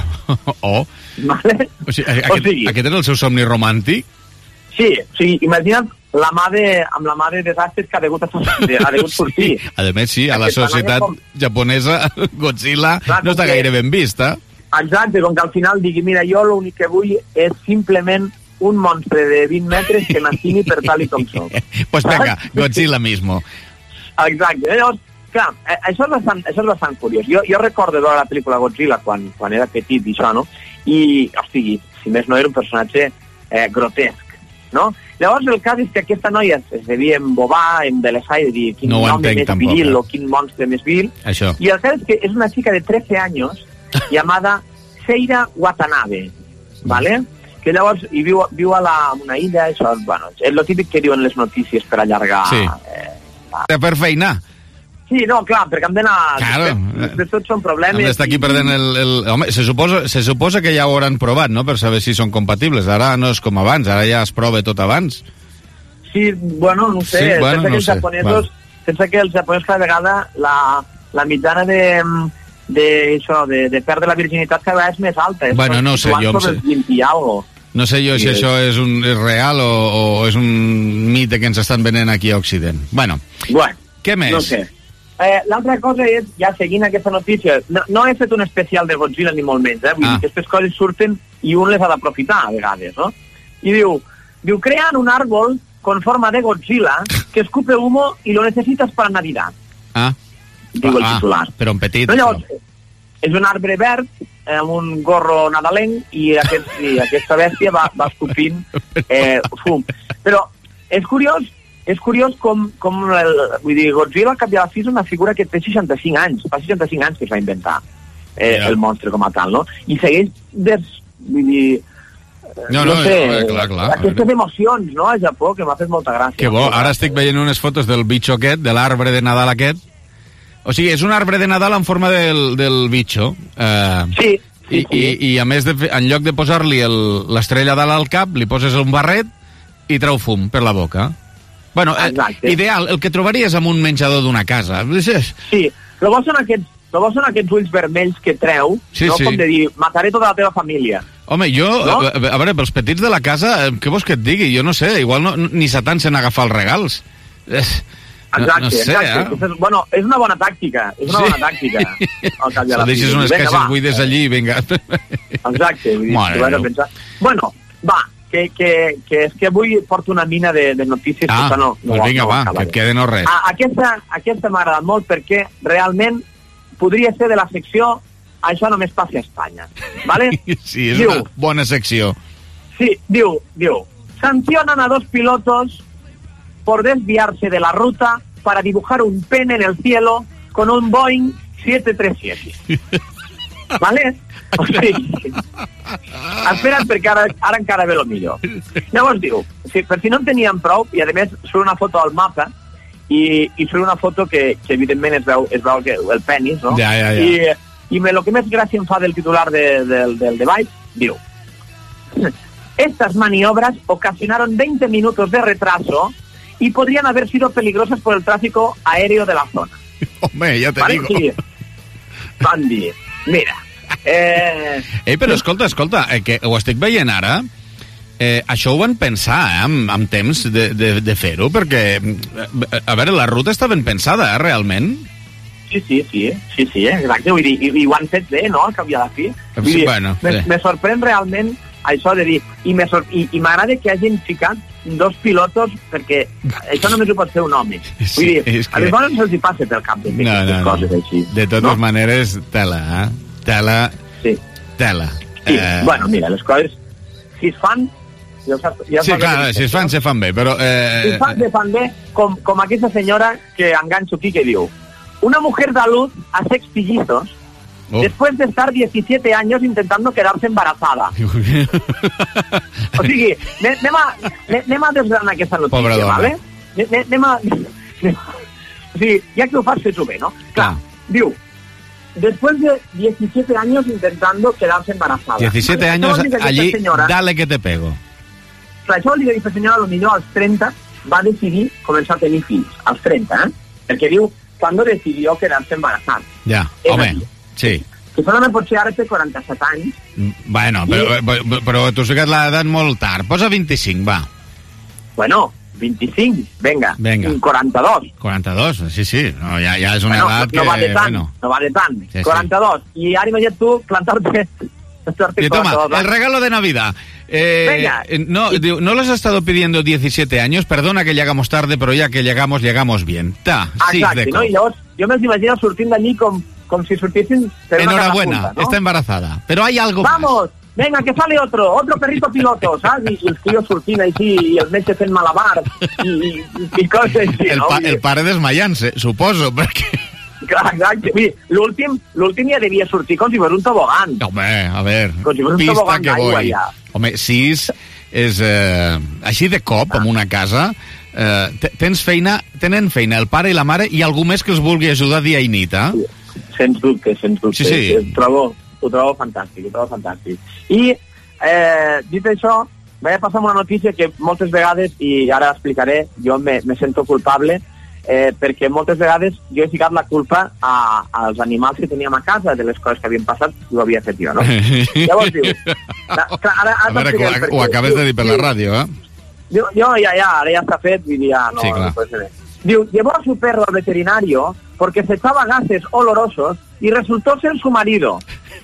¿Vale? O sigui, aquest era el seu somni romàntic? Sí, imagina't amb la mà de desastres que ha degut sortir. A més, sí, a la societat japonesa Godzilla no està gaire ben vista. Exacte, com que al final digui, mira, jo l'únic que vull és simplement un monstre de 20 metres que m'estimi per tal i com soc. Pues venga, Godzilla mismo. Exacte, llavors, clar, això és bastant curiós. Jo recordo veure la pel·lícula Godzilla quan era petit i això, no? I, hosti, si més no, era un personatge grotesc, no? Llavors el cas és que aquesta noia es devia embobar, embelesar i dir quin home més viril o quin monstre més viril. Això. I el cas és que és una chica de 13 anys llamada Seira Watanabe, ¿vale? Que llavors viu a una illa, això, bueno, és el típic que diuen les notícies per allargar... Sí, per feinar. Sí, no, clar, perquè hem d'anar... Claro. Després tots són problemes... Hem d'estar aquí perdent Home, se suposa que ja ho hauran provat, no?, per saber si són compatibles. Ara no és com abans, ara ja es prova tot abans. Sí, bueno, no sé. Sí, bueno, pensa que els japonesos cada vegada la mitjana de perdre la virginitat cada vegada és més alta. Bueno, no sé, jo... No sé jo si això és real o és un mite que ens estan venent aquí a Occident. Bueno, què més? No sé. L'altra cosa és, ja seguint aquesta notícia, no he fet un especial de Godzilla ni molt menys, vull dir que aquestes coses surten i un les ha d'aprofitar a vegades, no? I diu, crean un árbol con forma de Godzilla que escupe humo y lo necesitas para Navidad. Diu el titular. Però en petit. No, llavors, és un arbre verd amb un gorro nadalenc i aquesta bèstia va escopint fum. Però és curiós com vull dir, Godzilla al cap i a la fi és una figura que té 65 anys. Fa 65 anys que es va inventar el monstre com a tal, no? I segueix vull dir... No sé, clar. Aquestes emocions, no?, a Japó, que m'ha fet molta gràcia. Que bo, ara estic veient unes fotos del bitxo aquest, de l'arbre de Nadal aquest. O sigui, és un arbre de Nadal en forma del bitxo. Sí. I a més, en lloc de posar-li l'estrella dalt al cap, li poses un barret i treu fum per la boca. Bueno, ideal, el que trobaries en un menjador d'una casa. Sí, el bo són aquests ulls vermells que treu, no? Com de dir, mataré tota la teva família. Home, jo, a veure, pels petits de la casa, què vols que et digui? Jo no sé, igual ni s'atansen a agafar els regals. Exacte. Bueno, és una bona tàctica. Se deixes unes caixes buides allí, vinga. Exacte. Bueno, va, que és que avui porto una mina de notícies que no vinga, va, que et quede no res. Aquesta m'ha agradat molt perquè realment podria ser de la secció això només passa a Espanya, ¿vale? Sí, és una bona secció. Sí, diu, sancionan a 2 pilotos por desviarse de la ruta para dibujar un pene en el cielo con un Boeing 737. ¿Vale? O sigui, espera't perquè ara encara ve el millor. Llavors diu, per si no en tenien prou, i a més surt una foto al mapa i surt una foto que evidentment es veu el penis, no? Ja. I lo que més gràcia em fa del titular del debate, diu, estas maniobras ocasionaron 20 minutos de retraso y podrían haber sido peligrosas por el tráfico aéreo de la zona. Home, ja te digo. Sí. Van dir, mira... Però escolta, que ho estic veient ara, això ho van pensar amb temps de fer-ho, perquè, a veure, la ruta està ben pensada, realment? Sí, exacte, vull dir, i ho han fet bé, no?, al cap i a la fi. Sí, bueno, me sorprèn realment això de dir, i m'agrada que hagin ficat 2 pilotos, perquè això només ho pot fer un home. Vull dir, a les dones se'ls hi passa pel cap de fer coses així. De totes maneres, tela. Sí. Tela. Sí, bueno, mira, les coses, si es fan... Sí, clar, si es fan, se fan bé, però... Si es fan, se fan bé, com aquesta senyora que enganxo aquí, que diu: una mujer da luz a 6 trillizos después de estar 17 años intentando quedarse embarazada. O sigui, anem a desgranar aquesta notícia, ¿vale? O sigui, ja que ho fas, fes-ho bé, no? Clar, diu, después de 17 años intentando quedarse embarazada. 17 años allí, dale que te pego. Clar, això vol dir que aquesta senyora, potser als 30, va decidir començar a tenir fills. Als 30, Perquè diu, cuando decidió quedarse embarazada. Ja, home, sí. Que solament pot ser ara té 47 anys. Bueno, però tu has ficat l'edat molt tard. Posa 25, va. Bueno, 25, venga. 42. 42, sí. No, ja és una edat que... No va de tant, no va de tant. Sí, 42. I ara imagina't tu plantar-te... Y toma, el regalo de Navidad. No les has estado pidiendo 17 años, perdona que llegamos tarde, pero ya que llegamos bien. Exacte, no? I llavors jo me'ls imagino sortint d'allí com si sortissin per una enhorabuena, casa junta, ¿no? Está embarazada. Pero hay algo ¡Vamos! Más. Venga, que sale otro perrito piloto, ¿sabes? I els tios sortint així, i els metges fent malabar, i coses així, no? El pare desmayant-se, suposo, perquè... Clar, exacte. L'últim ja devia sortir com si fos un tobogan. Home, a ver, com si fos un tobogan d'aigua, ja. Home, 6 és... així de cop, en una casa, tenen feina el pare i la mare i algú més que els vulgui ajudar dia i nit, eh? Sens dubte. Sí. Ho trobo fantàstic. I, dit això, vaig a passar una notícia que moltes vegades, i ara explicaré, jo me sento culpable, perquè moltes vegades jo he ficat la culpa als animals que teníem a casa de les coses que havien passat i ho havia fet jo, no? Llavors diu... A veure, ho acabes de dir per la ràdio, eh? Jo ara ja està fet, vull dir, no... Sí, clar. Diu, llevó a su perro al veterinario porque se echaba gases olorosos y resultó ser su marido.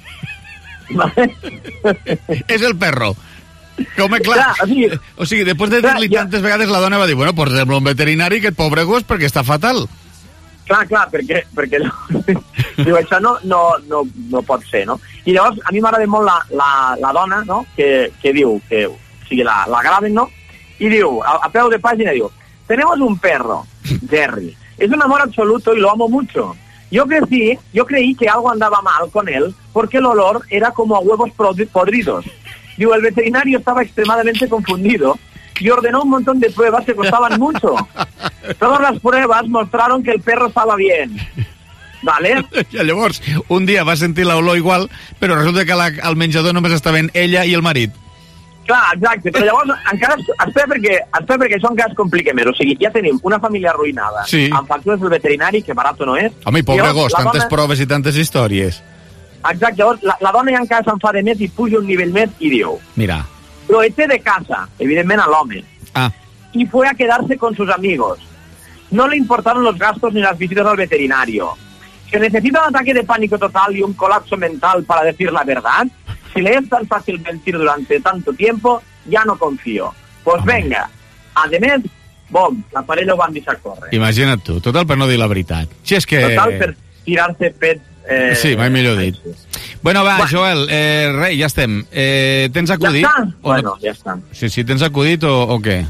¿Vale? És el perro. Home, clar. O sigui, després de dir-li tantes vegades, la dona va dir, bueno, portem-lo a un veterinari, aquest pobre gos, perquè està fatal. Clar, perquè diu, això no pot ser, no? I llavors, a mi m'agrada molt la dona, no?, que diu, que, o sigui, la graven, no?, i diu, a peu de pàgina, diu, tenemos un perro, Jerry, es un amor absoluto y lo amo mucho. Yo creí que algo andaba mal con él porque el olor era como a huevos podridos. Digo, el veterinario estaba extremadamente confundido y ordenó un montón de pruebas que costaban mucho. Todas las pruebas mostraron que el perro estaba bien. ¿Vale? I llavors, un dia va sentir l'olor igual, però resulta que al menjador només estaven ella i el marit. Clar, exacte, però llavors encara espera perquè això encara es complica més. O sigui, ja tenim una família arruïnada, sí, amb factures del veterinari, que barat no és. Home, i pobre gos, tantes proves i tantes històries. Exacte, llavors la dona ja encara s'enfada més i puja un nivell més i diu... Mira. Lo eché de casa, evidentemente al hombre, y fue a quedarse con sus amigos. No le importaron los gastos ni las visitas al veterinario. ¿Que necesita un ataque de pánico total y un colapso mental para decir la verdad? Si le es tan fácil mentir durante tanto tiempo, ya no confío. Pues venga, además, bom, la parella ho van deixar córrer. Imagina't tu, total per no dir la veritat. Si és que... Total per tirar-se pet... sí, mai millor dit. Bueno, va, Joel, rei, ja estem. Tens acudit? Ja està? Bueno, ja està. Sí, tens acudit o què?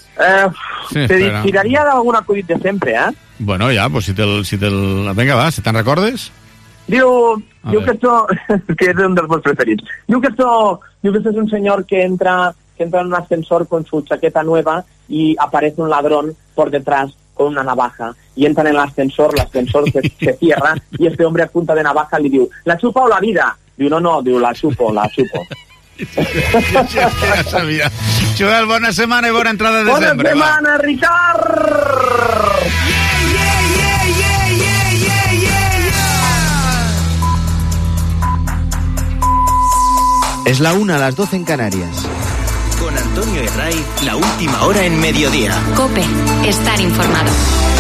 Te tiraria d'algun acudit de sempre, eh? Bueno, ja, pues si te'l... Vinga, va, si te'n recordes? Diu que esto... que és un dels meus preferits. Diu que esto es un señor que entra en un ascensor con su chaqueta nueva y aparece un ladrón por detrás con una navaja y entran en el ascensor se cierra y este hombre a punta de navaja le diu, ¿la chupa o la vida? Diu, no, diu, la chupo. Ja sabia. Joel, bona setmana i bona entrada de desembre. Bona setmana, Ricard! Es la 1, a las 12 en Canarias. Con Antonio Herray, la última hora en mediodía. COPE, estar informado.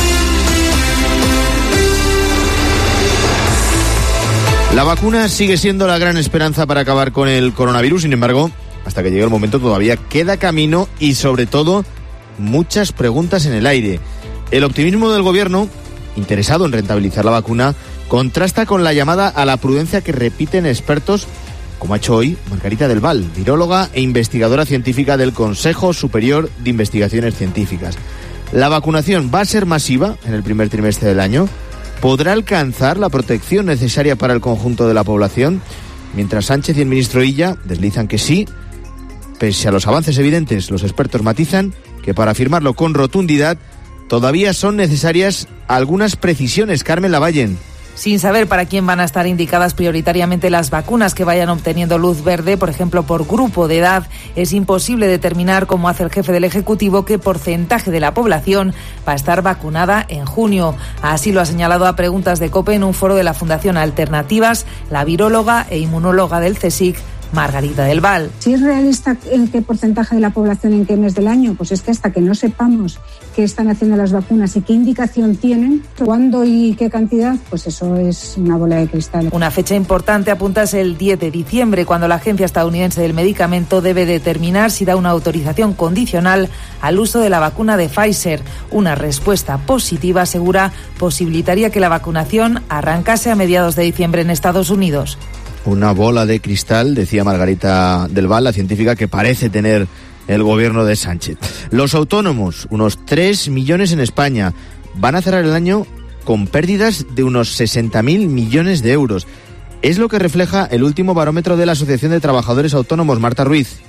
La vacuna sigue siendo la gran esperanza para acabar con el coronavirus, sin embargo, hasta que llegue el momento todavía queda camino y, sobre todo, muchas preguntas en el aire. El optimismo del gobierno, interesado en rentabilizar la vacuna, contrasta con la llamada a la prudencia que repiten expertos, como ha hecho hoy Margarita del Val, viróloga e investigadora científica del Consejo Superior de Investigaciones Científicas. La vacunación va a ser masiva en el primer trimestre del año. ¿Podrá alcanzar la protección necesaria para el conjunto de la población? Mientras Sánchez y el ministro Illa deslizan que sí, pese a los avances evidentes, los expertos matizan que para afirmarlo con rotundidad todavía son necesarias algunas precisiones. Carmen Lavallen. Sin saber para quién van a estar indicadas prioritariamente las vacunas que vayan obteniendo luz verde, por ejemplo, por grupo de edad, es imposible determinar, como hace el jefe del Ejecutivo, qué porcentaje de la población va a estar vacunada en junio. Así lo ha señalado a preguntas de COPE en un foro de la Fundación Alternativas la viróloga e inmunóloga del CSIC, Margarita del Val. Si es realista en qué porcentaje de la población en qué mes del año, pues es que hasta que no sepamos qué están haciendo las vacunas y qué indicación tienen, cuándo y qué cantidad, pues eso es una bola de cristal. Una fecha importante, apunta, es el 10 de diciembre, cuando la Agencia Estadounidense del Medicamento debe determinar si da una autorización condicional al uso de la vacuna de Pfizer. Una respuesta positiva, asegura, posibilitaría que la vacunación arrancase a mediados de diciembre en Estados Unidos. Una bola de cristal, decía Margarita del Val, la científica que parece tener el gobierno de Sánchez. Los autónomos, unos 3 millones en España, van a cerrar el año con pérdidas de unos 60.000 millones de euros. Es lo que refleja el último barómetro de la Asociación de Trabajadores Autónomos. Marta Ruiz.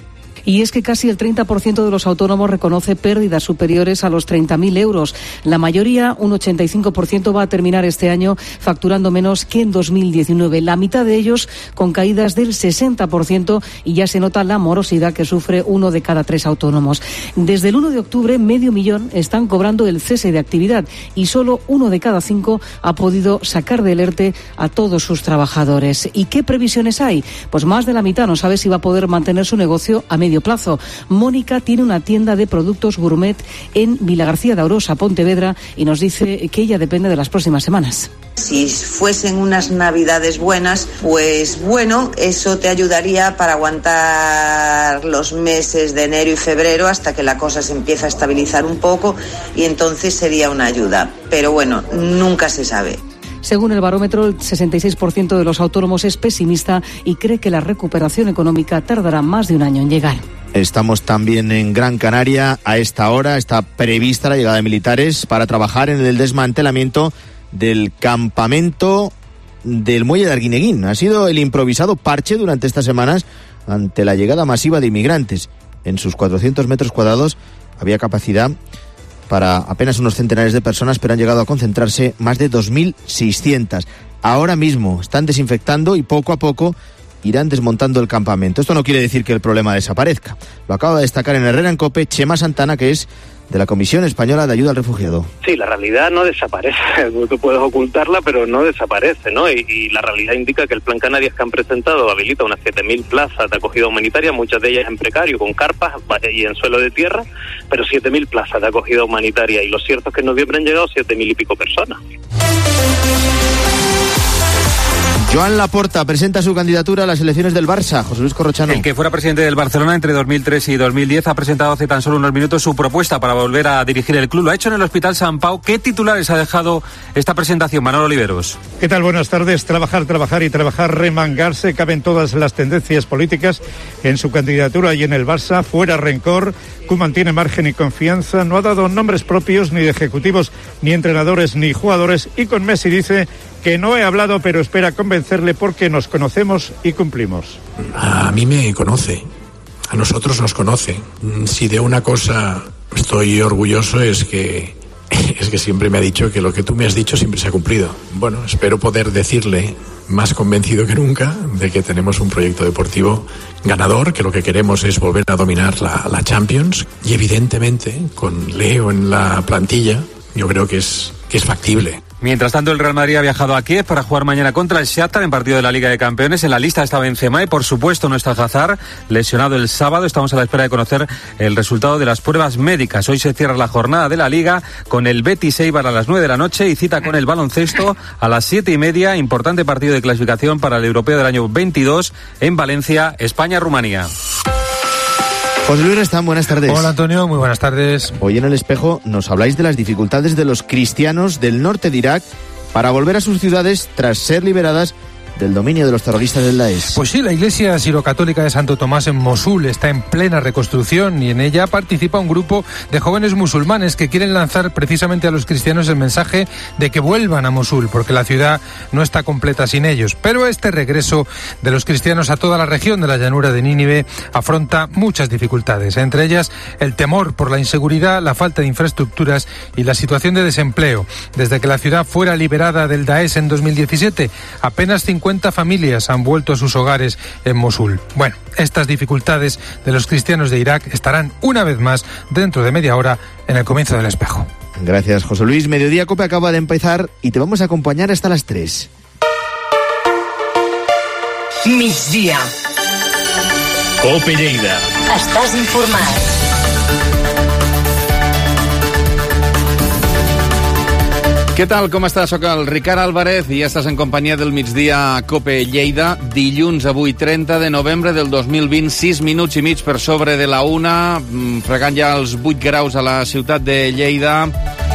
Y es que casi el 30% de los autónomos reconoce pérdidas superiores a los 30.000 euros. La mayoría, un 85%, va a terminar este año facturando menos que en 2019. La mitad de ellos con caídas del 60%, y ya se nota la morosidad que sufre 1 de cada 3 autónomos. Desde el 1 de octubre, 500.000 están cobrando el cese de actividad y solo 1 de cada 5 ha podido sacar del ERTE a todos sus trabajadores. ¿Y qué previsiones hay? Pues más de la mitad no sabe si va a poder mantener su negocio a medio plazo. Mónica tiene una tienda de productos gourmet en Vilagarcía de Arosa, Pontevedra, y nos dice que ella depende de las próximas semanas. Si fuesen unas navidades buenas, pues bueno, eso te ayudaría para aguantar los meses de enero y febrero hasta que la cosa se empiece a estabilizar un poco, y entonces sería una ayuda. Pero bueno, nunca se sabe. Según el barómetro, el 66% de los autónomos es pesimista y cree que la recuperación económica tardará más de un año en llegar. Estamos también en Gran Canaria. A esta hora está prevista la llegada de militares para trabajar en el desmantelamiento del campamento del muelle de Arguineguín. Ha sido el improvisado parche durante estas semanas ante la llegada masiva de inmigrantes. En sus 400 metros cuadrados había capacidad para apenas unos centenares de personas, pero han llegado a concentrarse más de 2.600. Ahora mismo están desinfectando y poco a poco irán desmontando el campamento. Esto no quiere decir que el problema desaparezca. Lo acaba de destacar en Herrera en COPE Chema Santana, que es de la Comisión Española de Ayuda al Refugiado. Sí, la realidad no desaparece. Tú puedes ocultarla, pero no desaparece, ¿no? Y la realidad indica que el Plan Canarias que han presentado habilita unas 7.000 plazas de acogida humanitaria, muchas de ellas en precario, con carpas y en suelo de tierra, pero 7.000 plazas de acogida humanitaria. Y lo cierto es que en noviembre han llegado 7.000 y pico personas. Joan Laporta presenta su candidatura a las elecciones del Barça. José Luis Corrochano. El que fuera presidente del Barcelona entre 2003 y 2010 ha presentado hace tan solo unos minutos su propuesta para volver a dirigir el club. Lo ha hecho en el Hospital Sant Pau. ¿Qué titulares ha dejado esta presentación, Manolo Oliveros? ¿Qué tal? Buenas tardes. Trabajar, trabajar y trabajar, remangarse. Caben todas las tendencias políticas en su candidatura y en el Barça. Fuera rencor. Koeman tiene margen y confianza. No ha dado nombres propios ni de ejecutivos, ni entrenadores, ni jugadores. Y con Messi dice que no he hablado, pero espera convencerle porque nos conocemos y cumplimos. A mí me conoce, a nosotros nos conoce. Si de una cosa estoy orgulloso es que siempre me ha dicho que lo que tú me has dicho siempre se ha cumplido. Bueno, espero poder decirle más convencido que nunca de que tenemos un proyecto deportivo ganador, que lo que queremos es volver a dominar la Champions, y evidentemente con Leo en la plantilla yo creo que es factible. Mientras tanto, el Real Madrid ha viajado a Kiev para jugar mañana contra el Shakhtar en partido de la Liga de Campeones. En la lista está Benzema y, por supuesto, no está Hazard, lesionado el sábado. Estamos a la espera de conocer el resultado de las pruebas médicas. Hoy se cierra la jornada de la Liga con el Betis Eibar a las 9 de la noche y cita con el baloncesto a las 7:30. Importante partido de clasificación para el Europeo del año 22 en Valencia, España-Rumanía. José Luis Restán, buenas tardes. Hola Antonio, muy buenas tardes. Hoy en El Espejo nos habláis de las dificultades de los cristianos del norte de Irak para volver a sus ciudades tras ser liberadas del dominio de los terroristas del Daesh. Pues sí, la iglesia sirocatólica de Santo Tomás en Mosul está en plena reconstrucción y en ella participa un grupo de jóvenes musulmanes que quieren lanzar precisamente a los cristianos el mensaje de que vuelvan a Mosul, porque la ciudad no está completa sin ellos. Pero este regreso de los cristianos a toda la región de la llanura de Nínive afronta muchas dificultades, entre ellas el temor por la inseguridad, la falta de infraestructuras y la situación de desempleo. Desde que la ciudad fuera liberada del Daesh en 2017, apenas 50 familias han vuelto a sus hogares en Mosul. Bueno, estas dificultades de los cristianos de Irak estarán una vez más dentro de media hora en el comienzo del Espejo. Gracias, José Luis. Mediodía Cope acaba de empezar y te vamos a acompañar hasta las 3. Migdia. Cope Lleida. Estàs informat. Què tal, com estàs? Soc el Ricard Álvarez i ja estàs en companyia del migdia Cope Lleida. Dilluns, avui, 30 de novembre del 2020, 6 minuts i mig per sobre de la 1, fregant ja els 8 graus a la ciutat de Lleida.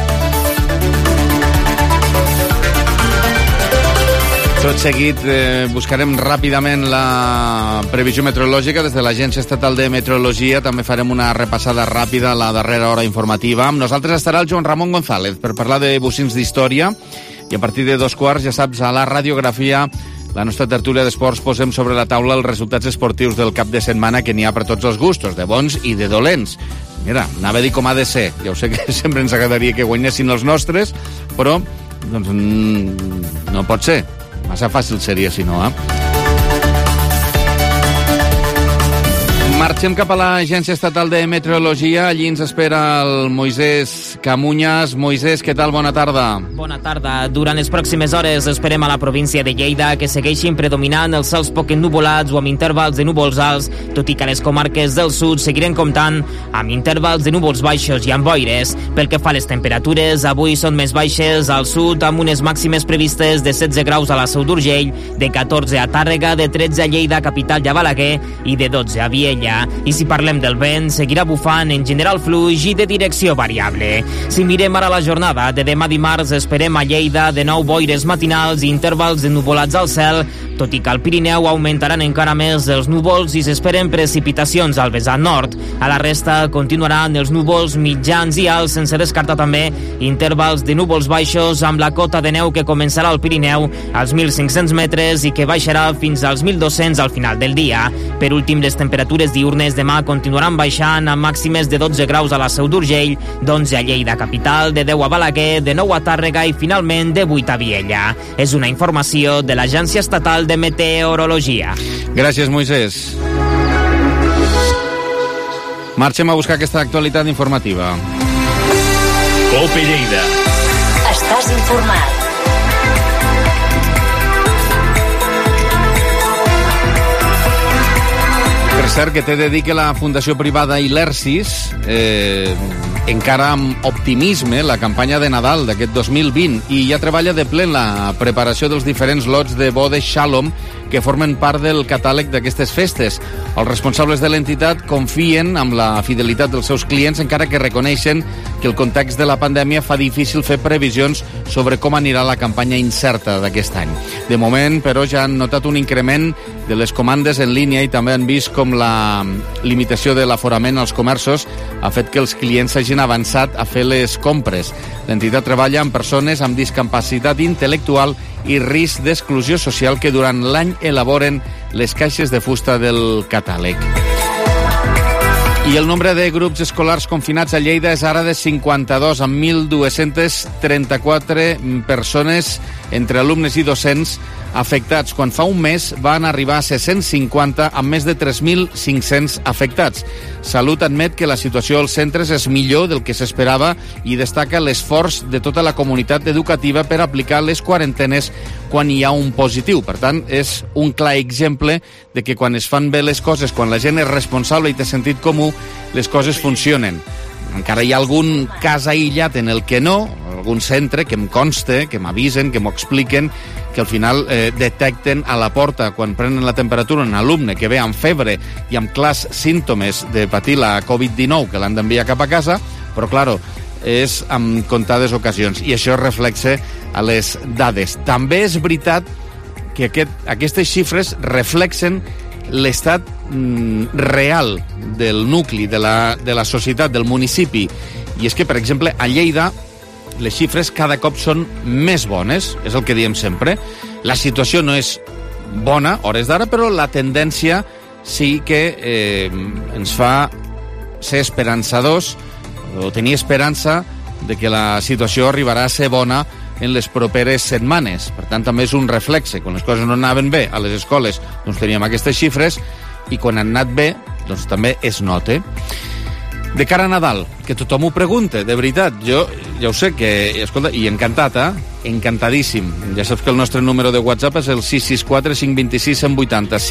Tot seguit buscarem ràpidament la previsió meteorològica des de l'Agència Estatal de Meteorologia. També farem una repassada ràpida a la darrera hora informativa. Amb nosaltres estarà el Joan Ramon González per parlar de bocins d'història i a partir de 2:15, ja saps, a la radiografia, la nostra tertúlia d'esports, posem sobre la taula els resultats esportius del cap de setmana, que n'hi ha per tots els gustos, de bons i de dolents. Mira, anava a dir com ha de ser. Ja ho sé que sempre ens agradaria que guanyessin els nostres, però doncs, no pot ser. Massa fàcil seria, si no, Marxem cap a l'Agència Estatal de Meteorologia. Allí ens espera el Moisés Camuñas. Moisés, què tal? Bona tarda. Bona tarda. Durant les pròximes hores esperem a la província de Lleida que segueixin predominant els cels poc ennuvolats o amb intervals de núvols alts, tot i que a les comarques del sud seguirem comptant amb intervals de núvols baixos i amb boires. Pel que fa a les temperatures, avui són més baixes al sud, amb unes màximes previstes de 16 graus a la Seu d'Urgell, de 14 a Tàrrega, de 13 a Lleida, capital i a Balaguer, i de 12 a Viella. I si parlem del vent, seguirà bufant en general fluix i de direcció variable. Si mirem ara la jornada de demà dimarts, esperem a Lleida de nou boires matinals i intervals de nuvolats al cel, tot i que al Pirineu augmentaran encara més els núvols i s'esperen precipitacions al vessant nord. A la resta continuaran els núvols mitjans i alts, sense descartar també intervals de núvols baixos amb la cota de neu que començarà al Pirineu als 1.500 metres i que baixarà fins als 1.200 al final del dia. Per últim, les temperatures diurnes demà continuaran baixant amb màximes de 12 graus a la Seu d'Urgell, d'11 a Lleida capital, de 10 a Balaguer, de 9 a Tàrrega i finalment de 8 a Viella. És una informació de l'Agència Estatal de Meteorologia. Gràcies, Moisés. Marxem a buscar aquesta actualitat informativa. Cope Lleida. Estàs informat. Per cert, que t'he de dir que la Fundació Privada Ilersis encara amb optimisme la campanya de Nadal d'aquest 2020 i ja treballa de ple en la preparació dels diferents lots de bodes Shalom que formen part del catàleg d'aquestes festes. Els responsables de l'entitat confien amb la fidelitat dels seus clients, encara que reconeixen que el context de la pandèmia fa difícil fer previsions sobre com anirà la campanya incerta d'aquest any. De moment, però, ja han notat un increment de les comandes en línia i també han vist com la limitació de l'aforament als comerços ha fet que els clients s'hagin avançat a fer les compres. L'entitat treballa amb persones amb discapacitat intel·lectual i risc d'exclusió social que durant l'any elaboren les caixes de fusta del catàleg. I el nombre de grups escolars confinats a Lleida és ara de 52, amb 1.234 persones entre alumnes i docents afectats, quan fa un mes van arribar a 650 amb més de 3.500 afectats. Salut admet que la situació als centres és millor del que s'esperava i destaca l'esforç de tota la comunitat educativa per aplicar les quarantenes quan hi ha un positiu. Per tant, és un clar exemple de que quan es fan bé les coses, quan la gent és responsable i té sentit comú, les coses funcionen. Encara hi ha algun cas aïllat en el que no, algun centre que em conste, que m'avisen, que m'ho expliquen, que al final detecten a la porta, quan prenen la temperatura, un alumne que ve amb febre i amb clars símptomes de patir la Covid-19, que l'han d'enviar cap a casa, però, claro, és en comptades ocasions, i això es reflexa a les dades. També és veritat que aquestes xifres reflexen l'estat real del nucli, de la societat, del municipi. I és que, per exemple, a Lleida les xifres cada cop són més bones, és el que diem sempre. La situació no és bona, hores d'ara, però la tendència sí que ens fa ser esperançadors o tenir esperança de que la situació arribarà a ser bona en les properes setmanes. Per tant, també és un reflexe. Quan les coses no anaven bé a les escoles, doncs teníem aquestes xifres, i quan han anat bé, doncs també es nota. De cara a Nadal, que tothom ho pregunta, de veritat. Jo ja ho sé que, escolta, i encantat, encantadíssim. Ja saps que el nostre número de WhatsApp és el 664-526-180,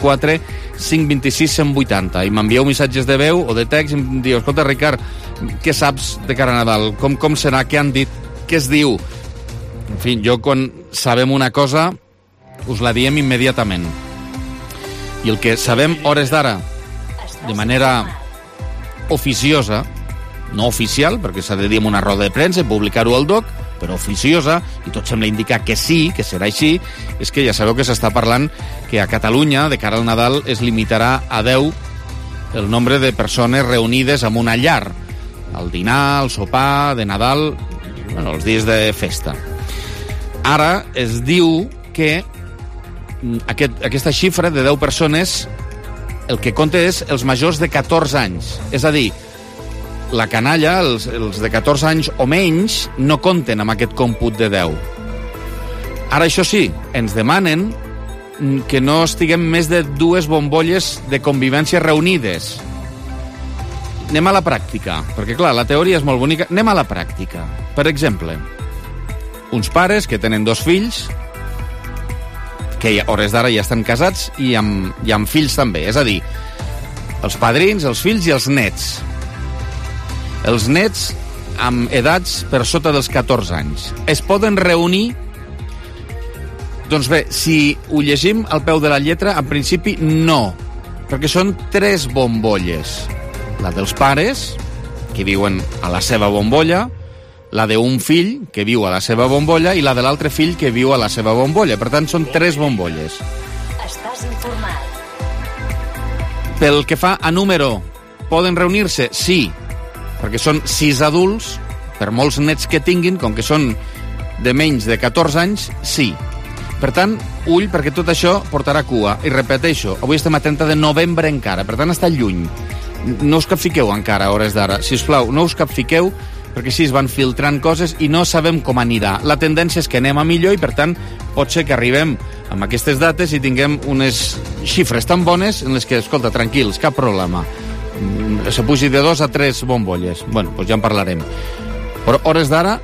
664-526-180, i m'envieu missatges de veu o de text i em diu, escolta, Ricard, què saps de cara a Nadal? Com serà? Què han dit? Què es diu? En fi, jo quan sabem una cosa us la diem immediatament. I el que sabem hores d'ara, de manera oficiosa, no oficial, perquè s'ha de dir en una roda de premsa i publicar-ho al DOC, però oficiosa, i tot sembla indicar que sí, que serà així, és que ja sabeu que s'està parlant que a Catalunya, de cara al Nadal, es limitarà a 10 el nombre de persones reunides en una llar, al dinar, al sopar, de Nadal, bueno, els dies de festa. Ara es diu que aquesta xifra de 10 persones el que compta és els majors de 14 anys. És a dir, la canalla, els de 14 anys o menys, no compten amb aquest còmput de 10. Ara, això sí, ens demanen que no estiguem més de 2 bombolles de convivència reunides. Anem a la pràctica, perquè, clar, la teoria és molt bonica. Anem a la pràctica. Per exemple, uns pares que tenen 2 fills, que a hores d'ara ja estan casats i amb fills també. És a dir, els padrins, els fills i els nets. Els nets amb edats per sota dels 14 anys. Es poden reunir? Doncs bé, si ho llegim al peu de la lletra, en principi no, perquè són 3 bombolles. La dels pares, que viuen a la seva bombolla, la d'un fill, que viu a la seva bombolla, i la de l'altre fill, que viu a la seva bombolla. Per tant, són 3 bombolles. Estàs informat. Pel que fa a número, poden reunir-se? Sí, perquè són 6 adults, per molts nets que tinguin, com que són de menys de 14 anys, sí. Per tant, ull, perquè tot això portarà cua. I repeteixo, avui estem a 30 de novembre encara, per tant està lluny. No us capfiqueu encara a hores d'ara. Sisplau, no us capfiqueu, perquè així es van filtrant coses i no sabem com anirà. La tendència és que anem a millor i, per tant, pot ser que arribem amb aquestes dates i tinguem unes xifres tan bones en les que, escolta, tranquils, cap problema. Se pugi de 2 a 3 bombolles. Bueno, doncs ja en parlarem. Però, hores d'ara,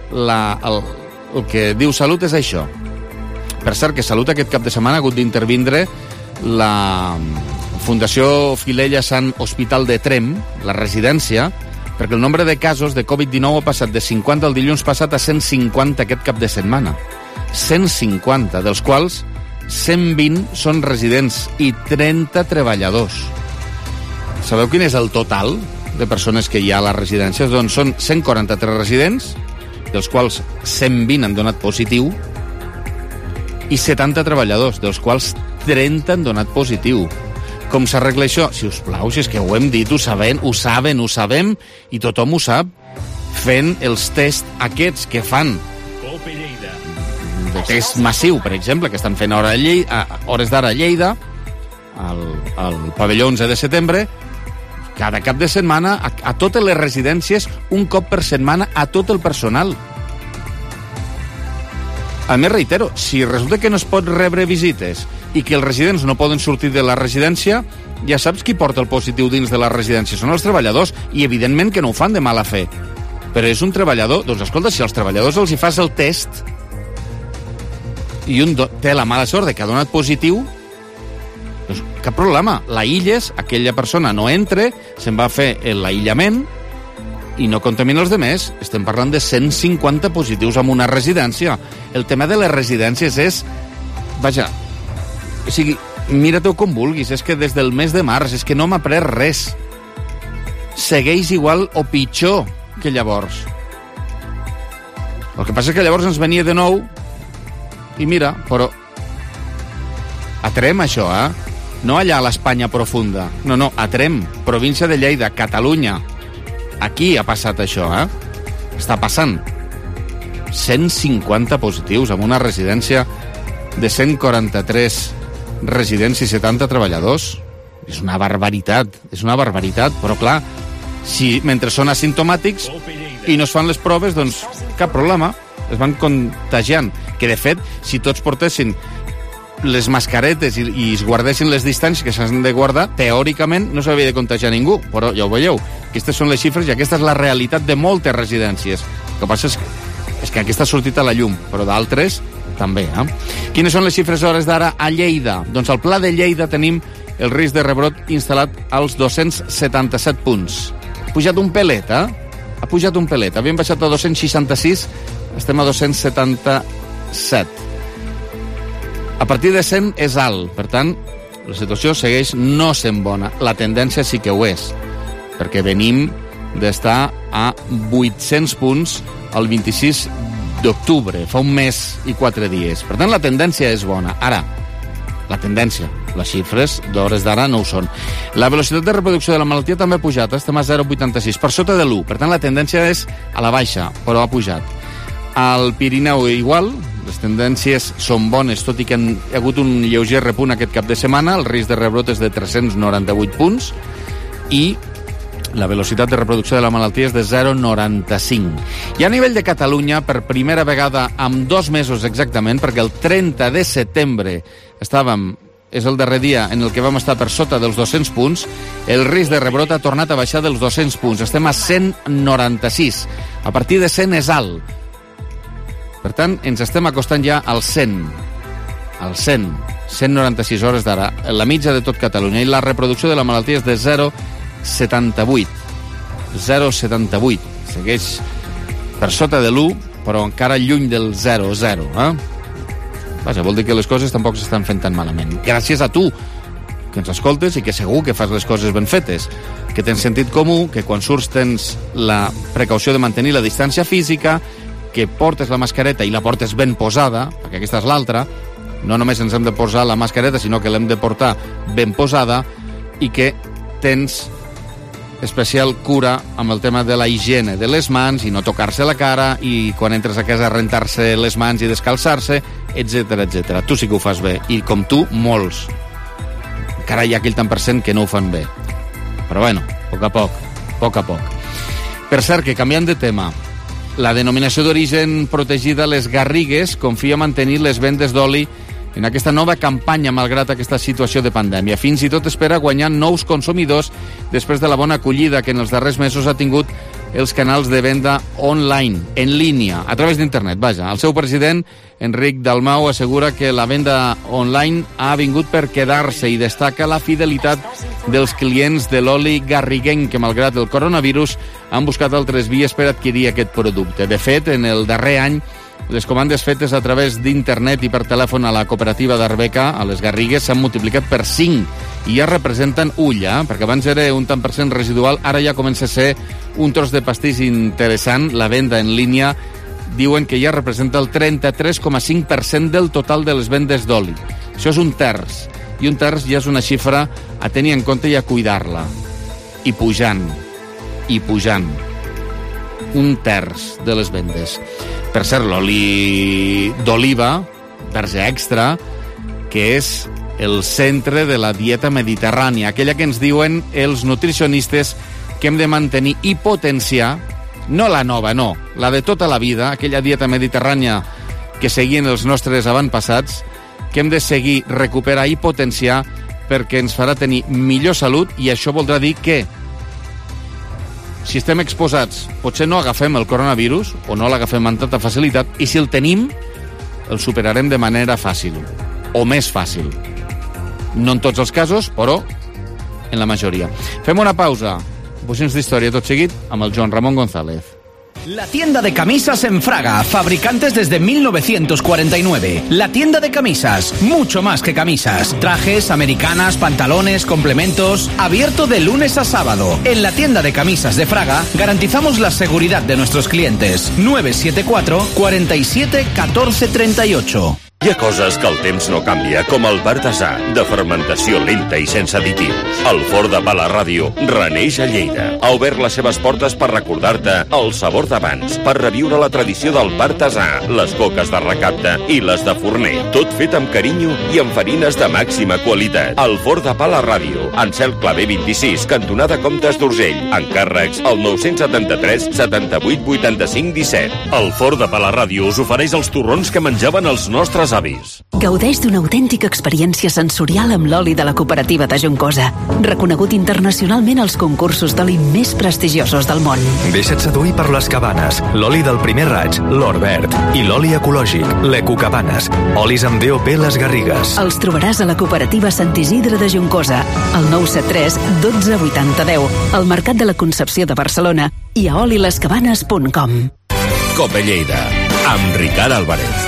el que diu Salut és això. Per cert, que Salut aquest cap de setmana ha hagut d'intervindre la Fundació Filella Sant Hospital de Trem, la residència, perquè el nombre de casos de Covid-19 ha passat de 50 el dilluns passat a 150 aquest cap de setmana. 150, dels quals 120 són residents i 30 treballadors. Sabeu quin és el total de persones que hi ha a les residències? Doncs són 143 residents, dels quals 120 han donat positiu, i 70 treballadors, dels quals 30 han donat positiu. Com s'arregla això? Si us plau, si és que ho hem dit, ho saben, i tothom ho sap, fent els tests aquests que fan de test massiu, per exemple, que estan fent a hores d'ara a Lleida, al pavelló 11 de setembre, cada cap de setmana, a totes les residències, un cop per setmana a tot el personal. A més, reitero, si resulta que no es pot rebre visites i que els residents no poden sortir de la residència, ja saps qui porta el positiu dins de la residència. Són els treballadors, i evidentment que no ho fan de mala fe. Però és un treballador... Doncs escolta, si als treballadors els hi fas el test i un té la mala sort de que ha donat positiu, doncs cap problema. L'aïlles, aquella persona no entra, se'n va fer l'aïllament i no contamina els demés. Estem parlant de 150 positius en una residència. El tema de les residències és... Vaja, o sigui, mira-t'ho com vulguis, és que des del mes de març, és que no m'ha pres res. Segueix igual o pitjor que llavors. El que passa és que llavors ens venia de nou i mira, però a Trem això, no allà a l'Espanya profunda, no, a Trem, província de Lleida, Catalunya. Aquí ha passat això, està passant. 150 positius en una residència de 143 residents i 70 treballadors. És una barbaritat, però clar, si mentre són asimptomàtics i no es fan les proves, doncs cap problema, es van contagiant. Que de fet, si tots portessin les mascaretes i es guardessin les distàncies que s'han de guardar, teòricament no s'havia de contagiar ningú, però ja ho veieu, aquestes són les xifres i aquesta és la realitat de moltes residències. El que passa és que aquesta ha sortit a la llum, però d'altres també. Quines són les xifres a hores d'ara a Lleida? Doncs al Pla de Lleida tenim el risc de rebrot instal·lat als 277 punts. Ha pujat un pelet, Ha pujat un pelet. Havíem baixat a 266, estem a 277. A partir de 100 és alt, per tant, la situació segueix no sent bona. La tendència sí que ho és, perquè venim d'estar a 800 punts el 26 d'octubre, fa un mes i 4 dies. Per tant, la tendència és bona. Ara, la tendència, les xifres d'hores d'ara no ho són. La velocitat de reproducció de la malaltia també ha pujat, estem a 0,86, per sota de l'1. Per tant, la tendència és a la baixa, però ha pujat. Al Pirineu igual, les tendències són bones, tot i que hi ha hagut un lleuger repunt aquest cap de setmana, el risc de rebrot és de 398 punts, i la velocitat de reproducció de la malaltia és de 0,95. I a nivell de Catalunya, per primera vegada en 2 mesos exactament, perquè el 30 de setembre és el darrer dia en el que vam estar per sota dels 200 punts, el risc de rebrot ha tornat a baixar dels 200 punts. Estem a 196. A partir de 100 és alt. Per tant, ens estem acostant ja al 100. Al 100. 196 hores d'ara. La mitja de tot Catalunya. I la reproducció de la malaltia és de 0,78. 0,78. Segueix per sota de l'1, però encara lluny del 0,0. Vaja, vol dir que les coses tampoc s'estan fent tan malament. Gràcies a tu, que ens escoltes i que segur que fas les coses ben fetes, que tens sentit comú, que quan surts tens la precaució de mantenir la distància física, que portes la mascareta i la portes ben posada, perquè aquesta és l'altra, no només ens hem de posar la mascareta, sinó que l'hem de portar ben posada, i que tens especial cura amb el tema de la higiene de les mans i no tocar-se la cara, i quan entres a casa rentar-se les mans i descalçar-se, etc etc. Tu sí que ho fas bé, i com tu, molts. Encara hi ha aquell tant % que no ho fan bé. Però bueno, a poc a poc. Per cert, que canviant de tema, la denominació d'origen protegida Les Garrigues confia mantenir les vendes d'oli en aquesta nova campanya, malgrat aquesta situació de pandèmia. Fins i tot espera guanyar nous consumidors després de la bona acollida que en els darrers mesos ha tingut els canals de venda online, en línia, a través d'internet. Vaja, el seu president, Enric Dalmau, assegura que la venda online ha vingut per quedar-se i destaca la fidelitat dels clients de l'oli garriguenc que, malgrat el coronavirus, han buscat altres vies per adquirir aquest producte. De fet, en el darrer any, les comandes fetes a través d'internet i per telèfon a la cooperativa d'Arbeca, a les Garrigues, s'han multiplicat per 5 i ja representen ulla, perquè abans era un tant per cent residual, ara ja comença a ser un tros de pastís interessant. La venda en línia diuen que ja representa el 33,5% del total de les vendes d'oli. Això és un terç, i un terç ja és una xifra a tenir en compte i a cuidar-la. I pujant. Un terç de les vendes. Per cert, l'oli d'oliva, verge extra, que és el centre de la dieta mediterrània, aquella que ens diuen els nutricionistes que hem de mantenir i potenciar, no la nova, no, la de tota la vida, aquella dieta mediterrània que seguien els nostres avantpassats, que hem de seguir, recuperar i potenciar perquè ens farà tenir millor salut, i això voldrà dir que si estem exposats potser no agafem el coronavirus o no l'agafem amb tanta facilitat, i si el tenim el superarem de manera fàcil o més fàcil. No en tots els casos, però en la majoria. Fem una pausa. Bocins d'història tot seguit amb el Joan Ramon González. La tienda de camisas en Fraga, fabricantes desde 1949. La tienda de camisas, mucho más que camisas. Trajes, americanas, pantalones, complementos. Abierto de lunes a sábado. En la tienda de camisas de Fraga garantizamos la seguridad de nuestros clientes. 974 47 14 38. Hi ha coses que el temps no canvia, com el Partasà, de fermentació lenta i sense additius. El Forn de Pa La Ràdio reneix a Lleida. Ha obert les seves portes per recordar-te el sabor d'abans, per reviure la tradició del Partasà, les coques de recapte i les de forner. Tot fet amb carinyo i amb farines de màxima qualitat. El Forn de Pa La Ràdio, Ansel Clavé 26, cantonada Comtes d'Urgell. Encàrrecs al 973 78 85 17. El Forn de Pa La Ràdio us ofereix els torrons que menjaven els nostres avis. Gaudeix d'una autèntica experiència sensorial amb l'oli de la cooperativa de Juncosa, reconegut internacionalment als concursos d'oli més prestigiosos del món. Deixa't seduir per les Cabanes, l'oli del primer raig, l'or verd, i l'oli ecològic, l'Ecocabanes, olis amb DOP Les Garrigues. Els trobaràs a la cooperativa Sant Isidre de Juncosa, al 973 12 80 10, al Mercat de la Concepció de Barcelona i a olilescabanes.com. Cope Lleida, amb Ricard Álvarez.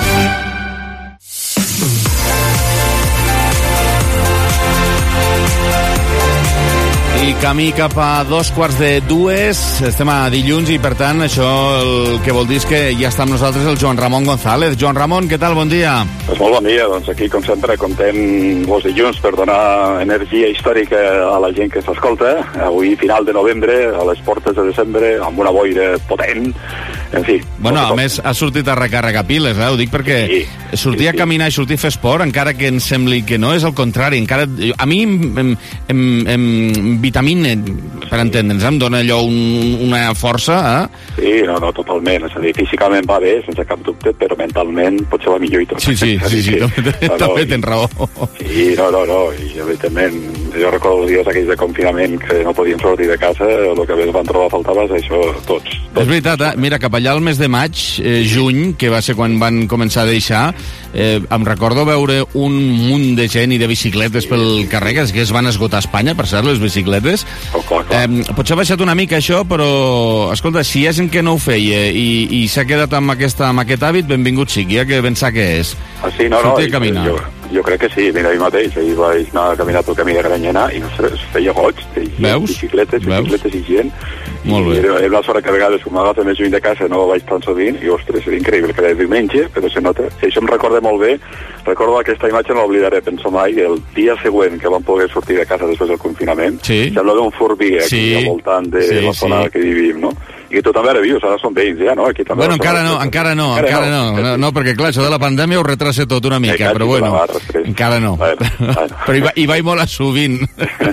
I camí cap a 2:45. Estem a dilluns i, per tant, això el que vol dir és que ja està amb nosaltres el Joan Ramon González. Joan Ramon, què tal? Bon dia. Pues molt bon dia. Doncs aquí, com sempre, content els dilluns per donar energia històrica a la gent que s'escolta. Avui, final de novembre, a les portes de desembre, amb una boira potent. En fi. Bueno, a més, ha sortit a recàrregar piles, Ho dic perquè sortir a caminar i sortir a fer esport, encara que ens sembli que no, és el contrari. Encara, a mi vitamina, per entendre'ns, em dona allò una força, Sí, no, totalment. És a dir, físicament va bé, sense cap dubte, però mentalment potser va millor i tot. Sí, també tens raó. Sí, no, i evidentment, jo recordo els dies aquells de confinament que no podíem sortir de casa, el que més van trobar a faltar va ser això, tots. És veritat, mira, cap allà al mes de maig, juny, que va ser quan van començar a deixar, em recordo veure un munt de gent i de bicicletes pel carrer, que es van esgotar a Espanya, per cert, les bicicletes. Potser ha baixat una mica això, però, escolta, si hi ha gent que no ho feia i s'ha quedat amb aquest hàbit, benvingut sigui, que ben sa que és. Sí, no, sortir a caminar. Jo crec que sí, mira, ahir mateix, ahir vaig anar a caminar pel camí de Granyena i es feia goig, bicicletes i gent. Molt bé. Era una sort que a vegades, com m'agafa més lluny de casa, no vaig tan sovint, i ostres, era increïble, que era diumenge, però se nota. I això em recorda molt bé, recordo aquesta imatge, no l'oblidaré, penso mai, el dia següent que vam poder sortir de casa després del confinament, sembla un furbí aquí al voltant de la zona que vivim, no? I tu també ara vius, ara són veïns ja, no? Aquí també. Bueno, encara no, no, perquè clar, això de la pandèmia ho retrasa tot una mica, però bueno, encara no. Però hi vaig molt a sovint.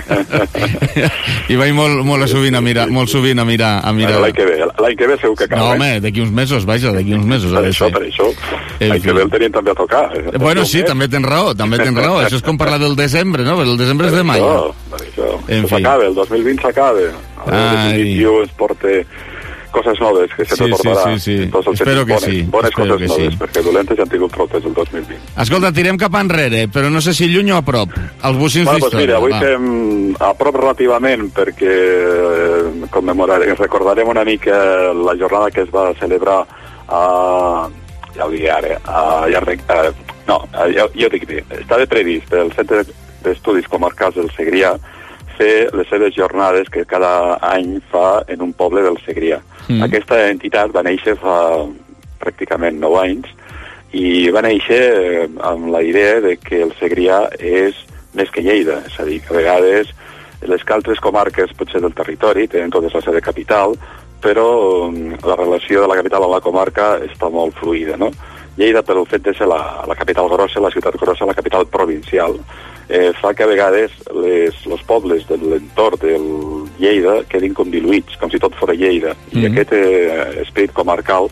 Hi vaig molt sovint a mirar. L'any que ve segur que acaba. No, home, d'aquí uns mesos, vaja, d'aquí uns mesos. Per això. L'any que ve el tenien també a tocar. Bueno, sí, també tens raó. Això és com parlar del desembre, no? El desembre és de maig. S'acaba, el 2020 s'acaba. El 2021 es porta coses noves que se recordarà. Sí. Espero que sí. Bones coses noves, perquè dolentes ja han tingut totes el 2020. Escolta, tirem cap enrere, però no sé si lluny o a prop. Els bocins d'història. Doncs mira, avui fem a prop relativament, perquè recordarem una mica la jornada que es va celebrar ja ho diré ara, jo dic bé, estava previst pel Centre d'Estudis Comarcals del Segrià fer les seves jornades que cada any fa en un poble del Segrià. Aquesta entitat va néixer fa pràcticament 9 anys i va néixer amb la idea de que el Segrià és més que Lleida, és a dir, que a vegades les altres comarques potser del territori tenen totes la seva capital, però la relació de la capital amb la comarca està molt fluida, no? Lleida, pel fet de ser la capital grossa, la ciutat grossa, la capital provincial, fa que a vegades els pobles de l'entorn del Lleida quedin com diluïts, com si tot fos Lleida. I aquest esperit comarcal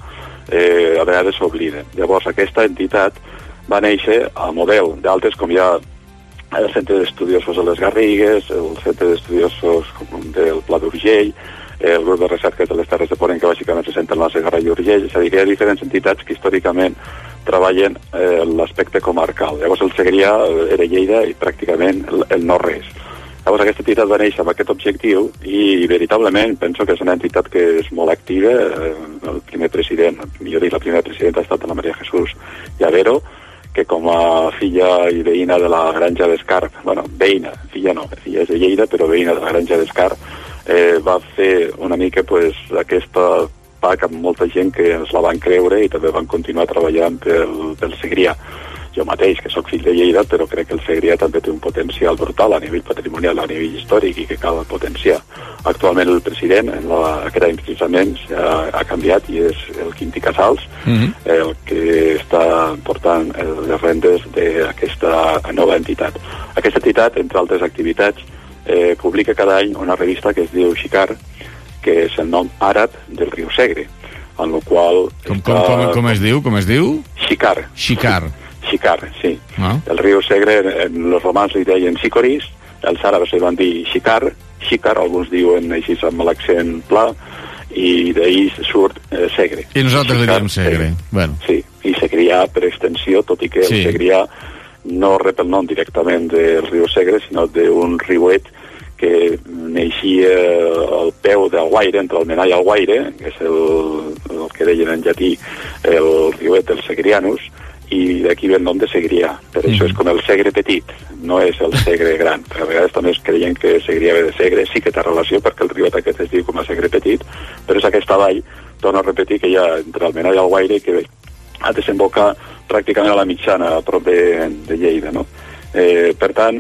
a vegades s'obliden. Llavors, aquesta entitat va néixer a model d'altres, com hi ha el Centre d'Estudiosos de les Garrigues, el Centre d'Estudiosos del Pla d'Urgell, el grup de recerques de les Terres de Ponent, que bàsicament se centren en la Segarra i Urgell. És a dir, que hi ha diferents entitats que històricament treballen l'aspecte comarcal. Llavors el Segrià era Lleida i pràcticament el no-res. Llavors aquesta entitat va néixer amb aquest objectiu i veritablement penso que és una entitat que és molt activa. El primer president, millor dit, la primera presidenta ha estat la Maria Jesús Llavero, que com a filla i veïna de la Granja d'Escarp, bueno, veïna, filla no, filla és de Lleida, però veïna de la Granja d'Escarp, va fer una mica aquesta PAC amb molta gent que ens la van creure i també van continuar treballant pel Segrià. Jo mateix, que sóc fill de Lleida, però crec que el Segrià també té un potencial brutal a nivell patrimonial, a nivell històric, i que cal potenciar. Actualment el president, aquest any precisament, ha canviat i és el Quintí Casals, el que està portant les rendes d'aquesta nova entitat. Aquesta entitat, entre altres activitats, publica cada any una revista que es diu Xicar, que és el nom àrab del riu Segre, en el qual... Com es diu? Xicar. Xicar, sí. El riu Segre, els romans li deien Xicoris, els àrabs li van dir Xicar, alguns diuen així amb l'accent pla, i d'ahir surt Segre. I nosaltres li diem Segre. Bueno. Sí, i Segrià per extensió, tot i que el Segrià no rep el nom directament del riu Segre, sinó d'un riuet que neixia al peu del Guaire, entre el Menai i el Guaire, que és el que deien en llatí el riuet dels Segrianus, i d'aquí ve el nom de Segrià. Per això és com el Segre petit, no és el Segre gran. A vegades també es creien que Segrià ve de Segre, sí que té relació perquè el riuet aquest es diu com a Segre petit, però és aquesta vall, torno a repetir, que hi ha entre el Menai i el Guaire, que ha de desembocar pràcticament a la mitjana, a prop de Lleida, no? Per tant,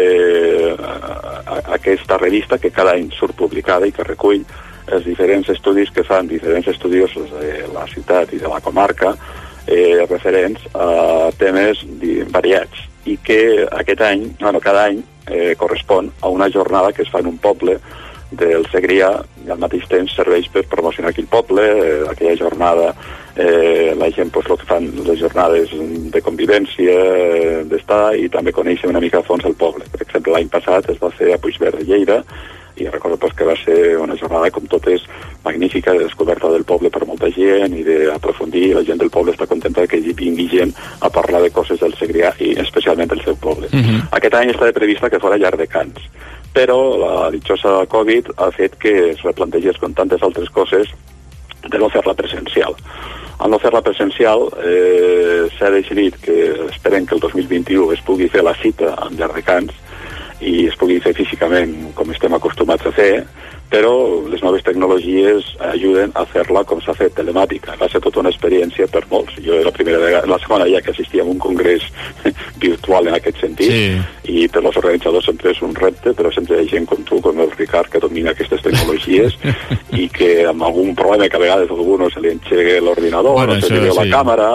aquesta revista, que cada any surt publicada i que recull els diferents estudis que fan diferents estudiosos de la ciutat i de la comarca, referents a temes variats, i que aquest any, cada any, correspon a una jornada que es fa en un poble del Segrià i al mateix temps serveix per promocionar aquell poble. Aquella jornada la gent el que fan les jornades de convivència, d'estar i també conèixer una mica a fons el poble. Per exemple, l'any passat es va fer a Puigverd de Lleida i recordo que va ser una jornada com totes magnífica, de descoberta del poble per molta gent i d'aprofundir. La gent del poble està contenta que hi vingui gent a parlar de coses del Segrià i especialment del seu poble. Aquest any està prevista que fora Llardecans, però la ditxosa Covid ha fet que es replantegés com tantes altres coses de no fer-la presencial. Al no fer-la presencial s'ha decidit que esperem que el 2021 es pugui fer la cita amb Llardecans i es pugui fer físicament com estem acostumats a fer, però les noves tecnologies ajuden a fer-la com s'ha fet, telemàtica. Va ser tota una experiència per molts. Jo la primera vegada, la segona ja que assistia a un congrés virtual en aquest sentit, i per als organitzadors sempre és un repte, però sempre hi ha gent com tu, com el Ricard, que domina aquestes tecnologies i que amb algun problema que a vegades a algú se li enxegue l'ordinador, no se li veu la càmera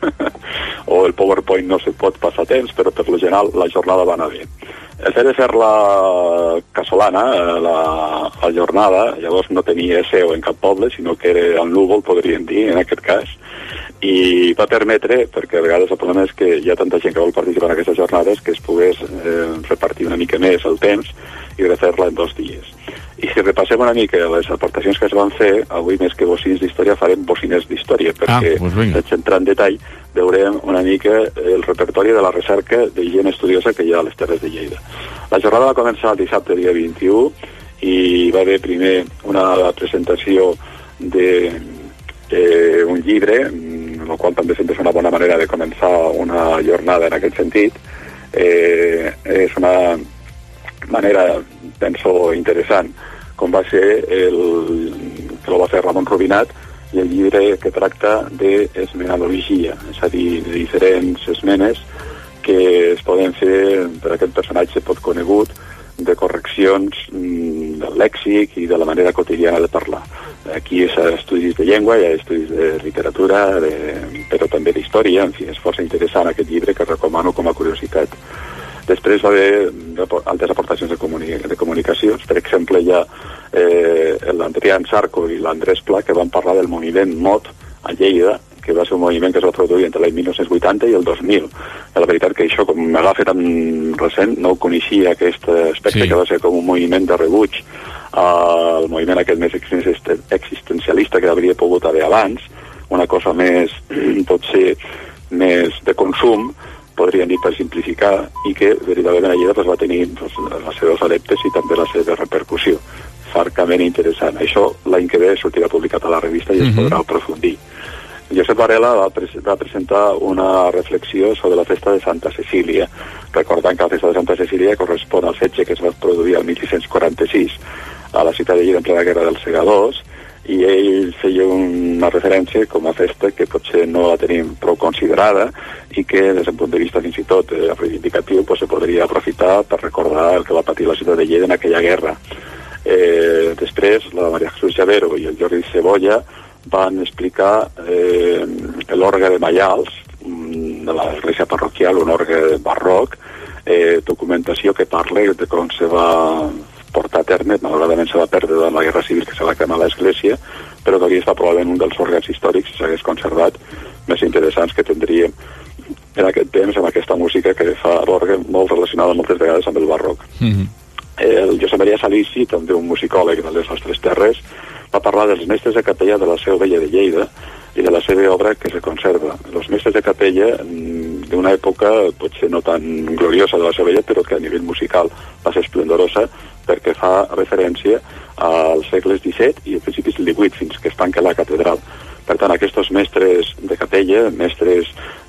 o el PowerPoint no se pot passar temps, però per lo general la jornada va anar bé. El fet de fer-la casolana, la jornada, llavors no tenia seu en cap poble, sinó que era al núvol, podríem dir, en aquest cas, i va permetre, perquè a vegades el problema és que hi ha tanta gent que vol participar en aquestes jornades, que es pogués repartir una mica més el temps i refer-la en 2 dies. I si repassem una mica les aportacions que es van fer, avui més que bocins d'història farem bociners d'història, perquè sense entrar en detall veurem una mica el repertori de la recerca de gent estudiosa que hi ha a les Terres de Lleida. La jornada va començar el dissabte, dia 21, i va haver primer una presentació d'un llibre, el qual també sempre és una bona manera de començar una jornada en aquest sentit. És una manera, penso, interessant, com va ser que el va fer Ramon Rubinat, i el llibre que tracta d'esmenologia, és a dir, de diferents esmenes que es poden fer per aquest personatge poc conegut, de correccions del lèxic i de la manera quotidiana de parlar. Aquí és estudis de llengua, hi ha estudis de literatura, però també d'història. En fi, és força interessant aquest llibre que recomano com a curiositat. Després va haver altres aportacions de comunicacions. Per exemple, hi ha l'Adrià Sarco i l'Andrés Pla, que van parlar del moviment MOT a Lleida, que va ser un moviment que es va produir entre l'any 1980 i el 2000. La veritat que això, com m'agafa tan recent, no ho coneixia, aquest aspecte, que va ser com un moviment de rebuig al moviment aquest més existencialista que hauria pogut haver abans, una cosa més, potser, més de consum, podríem dir per simplificar, i que veritablement a Lleida va tenir els seus adeptes i també la seva repercussió. Francament interessant. Això l'any que ve sortirà publicat a la revista i es podrà aprofundir. Josep Varela va presentar una reflexió sobre la festa de Santa Cecília, recordant que la festa de Santa Cecília correspon al fetge que es va produir el 1646 a la ciutat de Lleida en plena guerra dels segadors, i ell feia una referència com a festa que potser no la tenim prou considerada i que des del punt de vista fins i tot reivindicatiu se podria aprofitar per recordar el que va patir la ciutat de Lleida en aquella guerra. Després la Maria Jesús Llavero i el Jordi Cebolla van explicar l'orgue de Maials de l'església parroquial, un orgue barroc, documentació que parla de com se va portar a terme, malauradament se va perdre durant la guerra civil que se va cremar l'església, però que hauria estat probablement un dels òrgans històrics, si s'hagués conservat, més interessants que tindríem en aquest temps, amb aquesta música que fa l'orgue molt relacionada moltes vegades amb el barroc. El Josep Maria Salici, també un musicòleg de les nostres terres, va parlar dels mestres de capella de la Seu Vella de Lleida i de la seva obra que se conserva. Els mestres de capella d'una època potser no tan gloriosa de la Seu Vella, però que a nivell musical va ser esplendorosa perquè fa referència als segles XVII i a principis del XVIII, fins que es tanca la catedral. Per tant, aquests mestres de capella, mestres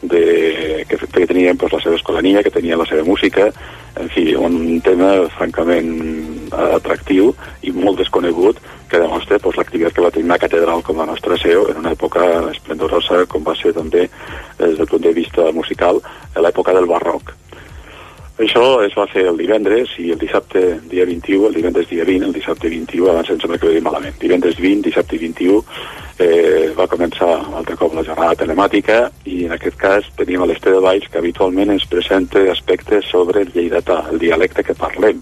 que tenien la seva escolania, que tenien la seva música, en fi, un tema francament atractiu i molt desconegut que demostra l'activitat que va tenir una catedral com la nostra Seu en una època esplendorosa com va ser també des del punt de vista musical a l'època del barroc. Això es va fer el divendres i el dissabte dia 21, el divendres dia 20, el dissabte 21, abans em sembla que ho he dit malament. Divendres 20, dissabte 21, va començar altre cop la jornada telemàtica i en aquest cas tenim a l'Esther de Valls que habitualment ens presenta aspectes sobre el lleidatà, el dialecte que parlem,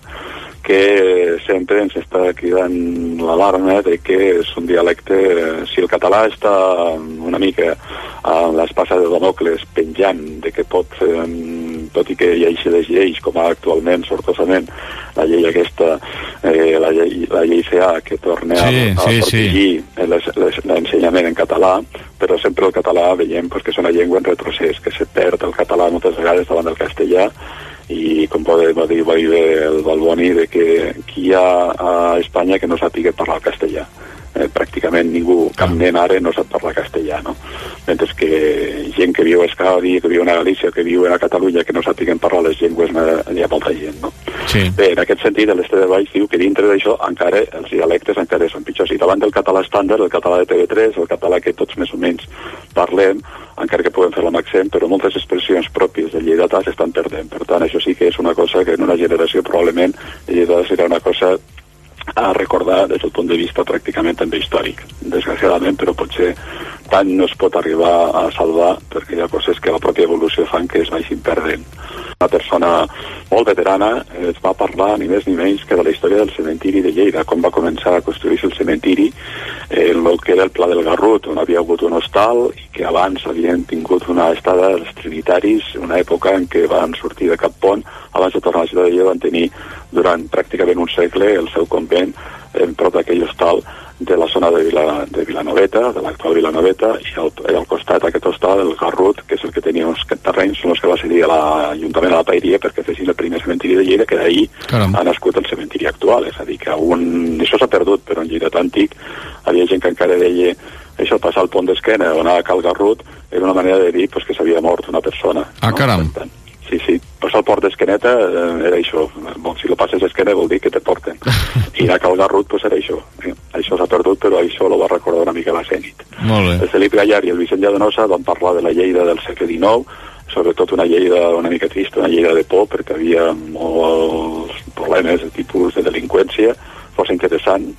que sempre ens està cridant l'alarma de que és un dialecte, si el català està una mica amb l'espasa de Damocles penjant de que pot, tot i que hi hagi les lleis com actualment sortosament la llei aquesta, la llei CA que torna a protegir l'ensenyament en català, però sempre el català veiem que és una llengua en retrocés, que se perd el català moltes vegades davant del castellà i com va dir el Balboni de que qui hi ha a Espanya que no sàpiga parlar el castellà. Pràcticament ningú, cap nen ara no sap parlar castellà, no? Mentre que gent que viu a Euskadi, que viu a Galícia, que viu a Catalunya, que no sàpiguen parlar les llengües, hi ha molta gent, no? Sí. Bé, en aquest sentit, l'Esther de Valls diu que dintre d'això encara els dialectes encara són pitjors. I davant del català estàndard, el català de TV3, el català que tots més o menys parlem, encara que podem fer-lo amb accent, però moltes expressions pròpies del lleidatà s'estan perdent. Per tant, això sí que és una cosa que en una generació probablement el lleidatà serà una cosa a recordar des del punt de vista pràcticament també històric, desgraciadament, però potser tant no es pot arribar a salvar perquè hi ha coses que la pròpia evolució fan que es vagin perdent. Una persona molt veterana es va parlar ni més ni menys que de la història del cementiri de Lleida, com va començar a construir-se el cementiri en el que era el Pla del Garrut, on havia hagut un hostal i que abans havien tingut una estada dels trinitaris, una època en què van sortir de Cap Pont, abans de tornar a la ciutat de Lleida van tenir durant pràcticament un segle el seu convent en prop d'aquell hostal de la zona de Vilanoveta, de l'actual Vilanoveta, i al costat d'aquest hostal el Garrut, que és el que tenia uns terrenys, són els que va cedir a l'Ajuntament a la Paeria perquè fessin el primer cementiri de Lleida, que d'ahir ha nascut el cementiri actual. És a dir, que això s'ha perdut, però en Lleida antic havia gent que encara deia això, passar el pont d'Esquena o anar a Cal Garrut era una manera de dir que s'havia mort una persona. Ah, caram. Sí, passar el port d'Esqueneta era això. Si lo passes d'Esquena vol dir que te porten. I anar a Cal Garrut era això. Això s'ha perdut, però això lo va recordar una mica la Zenit. Molt bé. El Felip Gallar i el Vicent Llanosa van parlar de la Lleida del segle XIX, sobretot una Lleida una mica trista, una Lleida de por, perquè havia molts problemes de tipus de delinqüència, força interessant.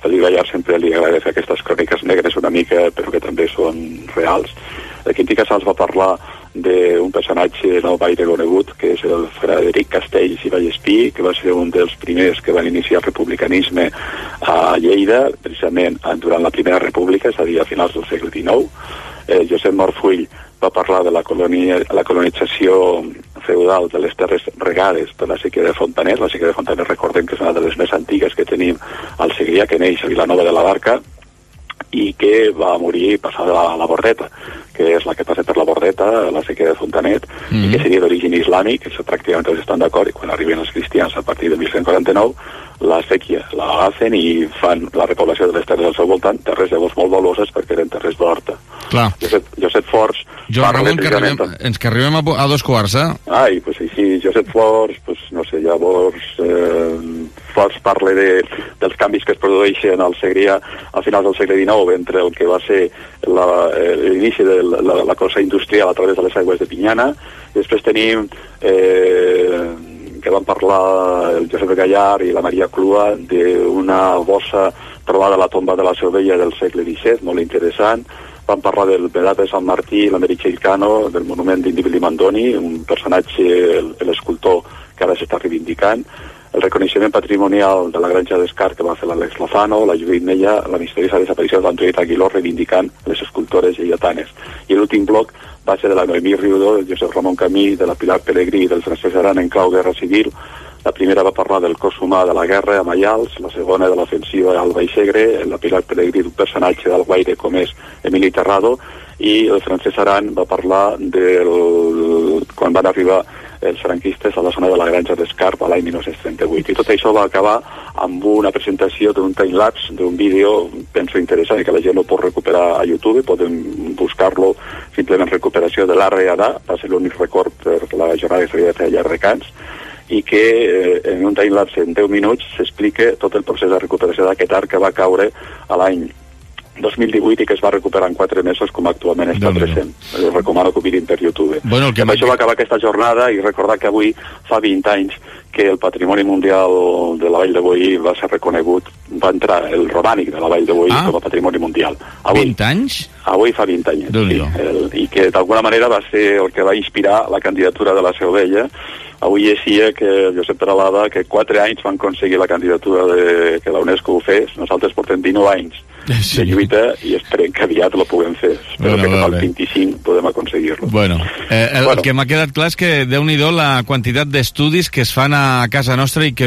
Feliu Gallar sempre li agrada fer aquestes cròniques negres una mica, però que també són reals. El Quintí Casals va parlar d'un personatge no gaire conegut, que és el Frederic Castells i Vallespí, que va ser un dels primers que van iniciar el republicanisme a Lleida, precisament durant la Primera República, és a dir, a finals del segle XIX. Josep Morfull va parlar de la colonització feudal de les terres regades per la sèquia de Fontanet. La sèquia de Fontanet, recordem que és una de les més antigues que tenim al Segrià, que neix a Vilanova de la Barca, i que va morir passada a la Bordeta, que és la que passa per la Bordeta, la sèquia de Fontanet, i que seria d'origen islàmic, que pràcticament tots estan d'acord, i quan arriben els cristians a partir de 1149, la sèquia la agafen i fan la repoblació de les terres al seu voltant, terres llavors molt valuoses perquè eren terres d'horta. Clar. Josep Forts... Joan Ramon, ens que arribem a 2:15, eh? Ai, pues sí, Josep Forts, pues no sé, llavors... Forts parla dels canvis que es produeixen al Segrià a finals del segle XIX entre el que va ser l'inici de la cosa industrial a través de les aigües de Pinyana. I després tenim que van parlar el Josep Gallar i la Maria Clua d'una bossa trobada a la tomba de la Seu Vella del segle XVII, molt interessant. Van parlar del Beat de Sant Martí, la Meritxell Cano, del monument d'Indi Limandoni, un personatge, l'escultor, que ara s'està reivindicant. El reconeixement patrimonial de la granja d'Escar que va fer l'Àlex Lozano, la Judit Mella, la misteriosa desaparició d'Antonieta Aguiló reivindicant les escultores lleidatanes. I l'últim bloc va ser de la Noemí Riudó, del Josep Ramon Camí, de la Pilar Pelegrí i del Francesc Aran en clau guerra civil. La primera va parlar del cos humà de la guerra a Maials, la segona de l'ofensiva al Baix Segre, la Pilar Pelegrí d'un personatge del Guaire com és Emili Terrado, i el Francesc Aran va parlar quan van arribar els franquistes a la zona de la granja d'Escarp a l'any 1938. I tot això va acabar amb una presentació d'un timelapse, d'un vídeo, penso interessant, que la gent ho pot recuperar a YouTube, podem buscar-lo, simplement recuperació de l'Arreadà, va ser l'únic record per la jornada que s'havia de fer a Llardecans, i que en un timelapse en 10 minuts s'explica tot el procés de recuperació d'aquest arc que va caure a l'any 2018 i que es va recuperar en 4 mesos com actualment està present. Us recomano que ho mirin per YouTube. Bueno, amb això va acabar aquesta jornada i recordar que avui fa 20 anys que el Patrimoni Mundial de la Vall de Boí va ser reconegut, va entrar el romànic de la Vall de Boí com a Patrimoni Mundial. Avui, 20 anys? Avui fa 20 anys, sí. I que d'alguna manera va ser el que va inspirar la candidatura de la Seu Vella. Avui llegia que Josep Peralada, que 4 anys van aconseguir la candidatura que la UNESCO ho fes. Nosaltres portem 19 anys de lluita i esperem que aviat lo puguem fer. Espero que al 25 podem aconseguir-lo. Bueno, el que m'ha quedat clar és que Déu-n'hi-do la quantitat d'estudis que es fan a casa nostra i que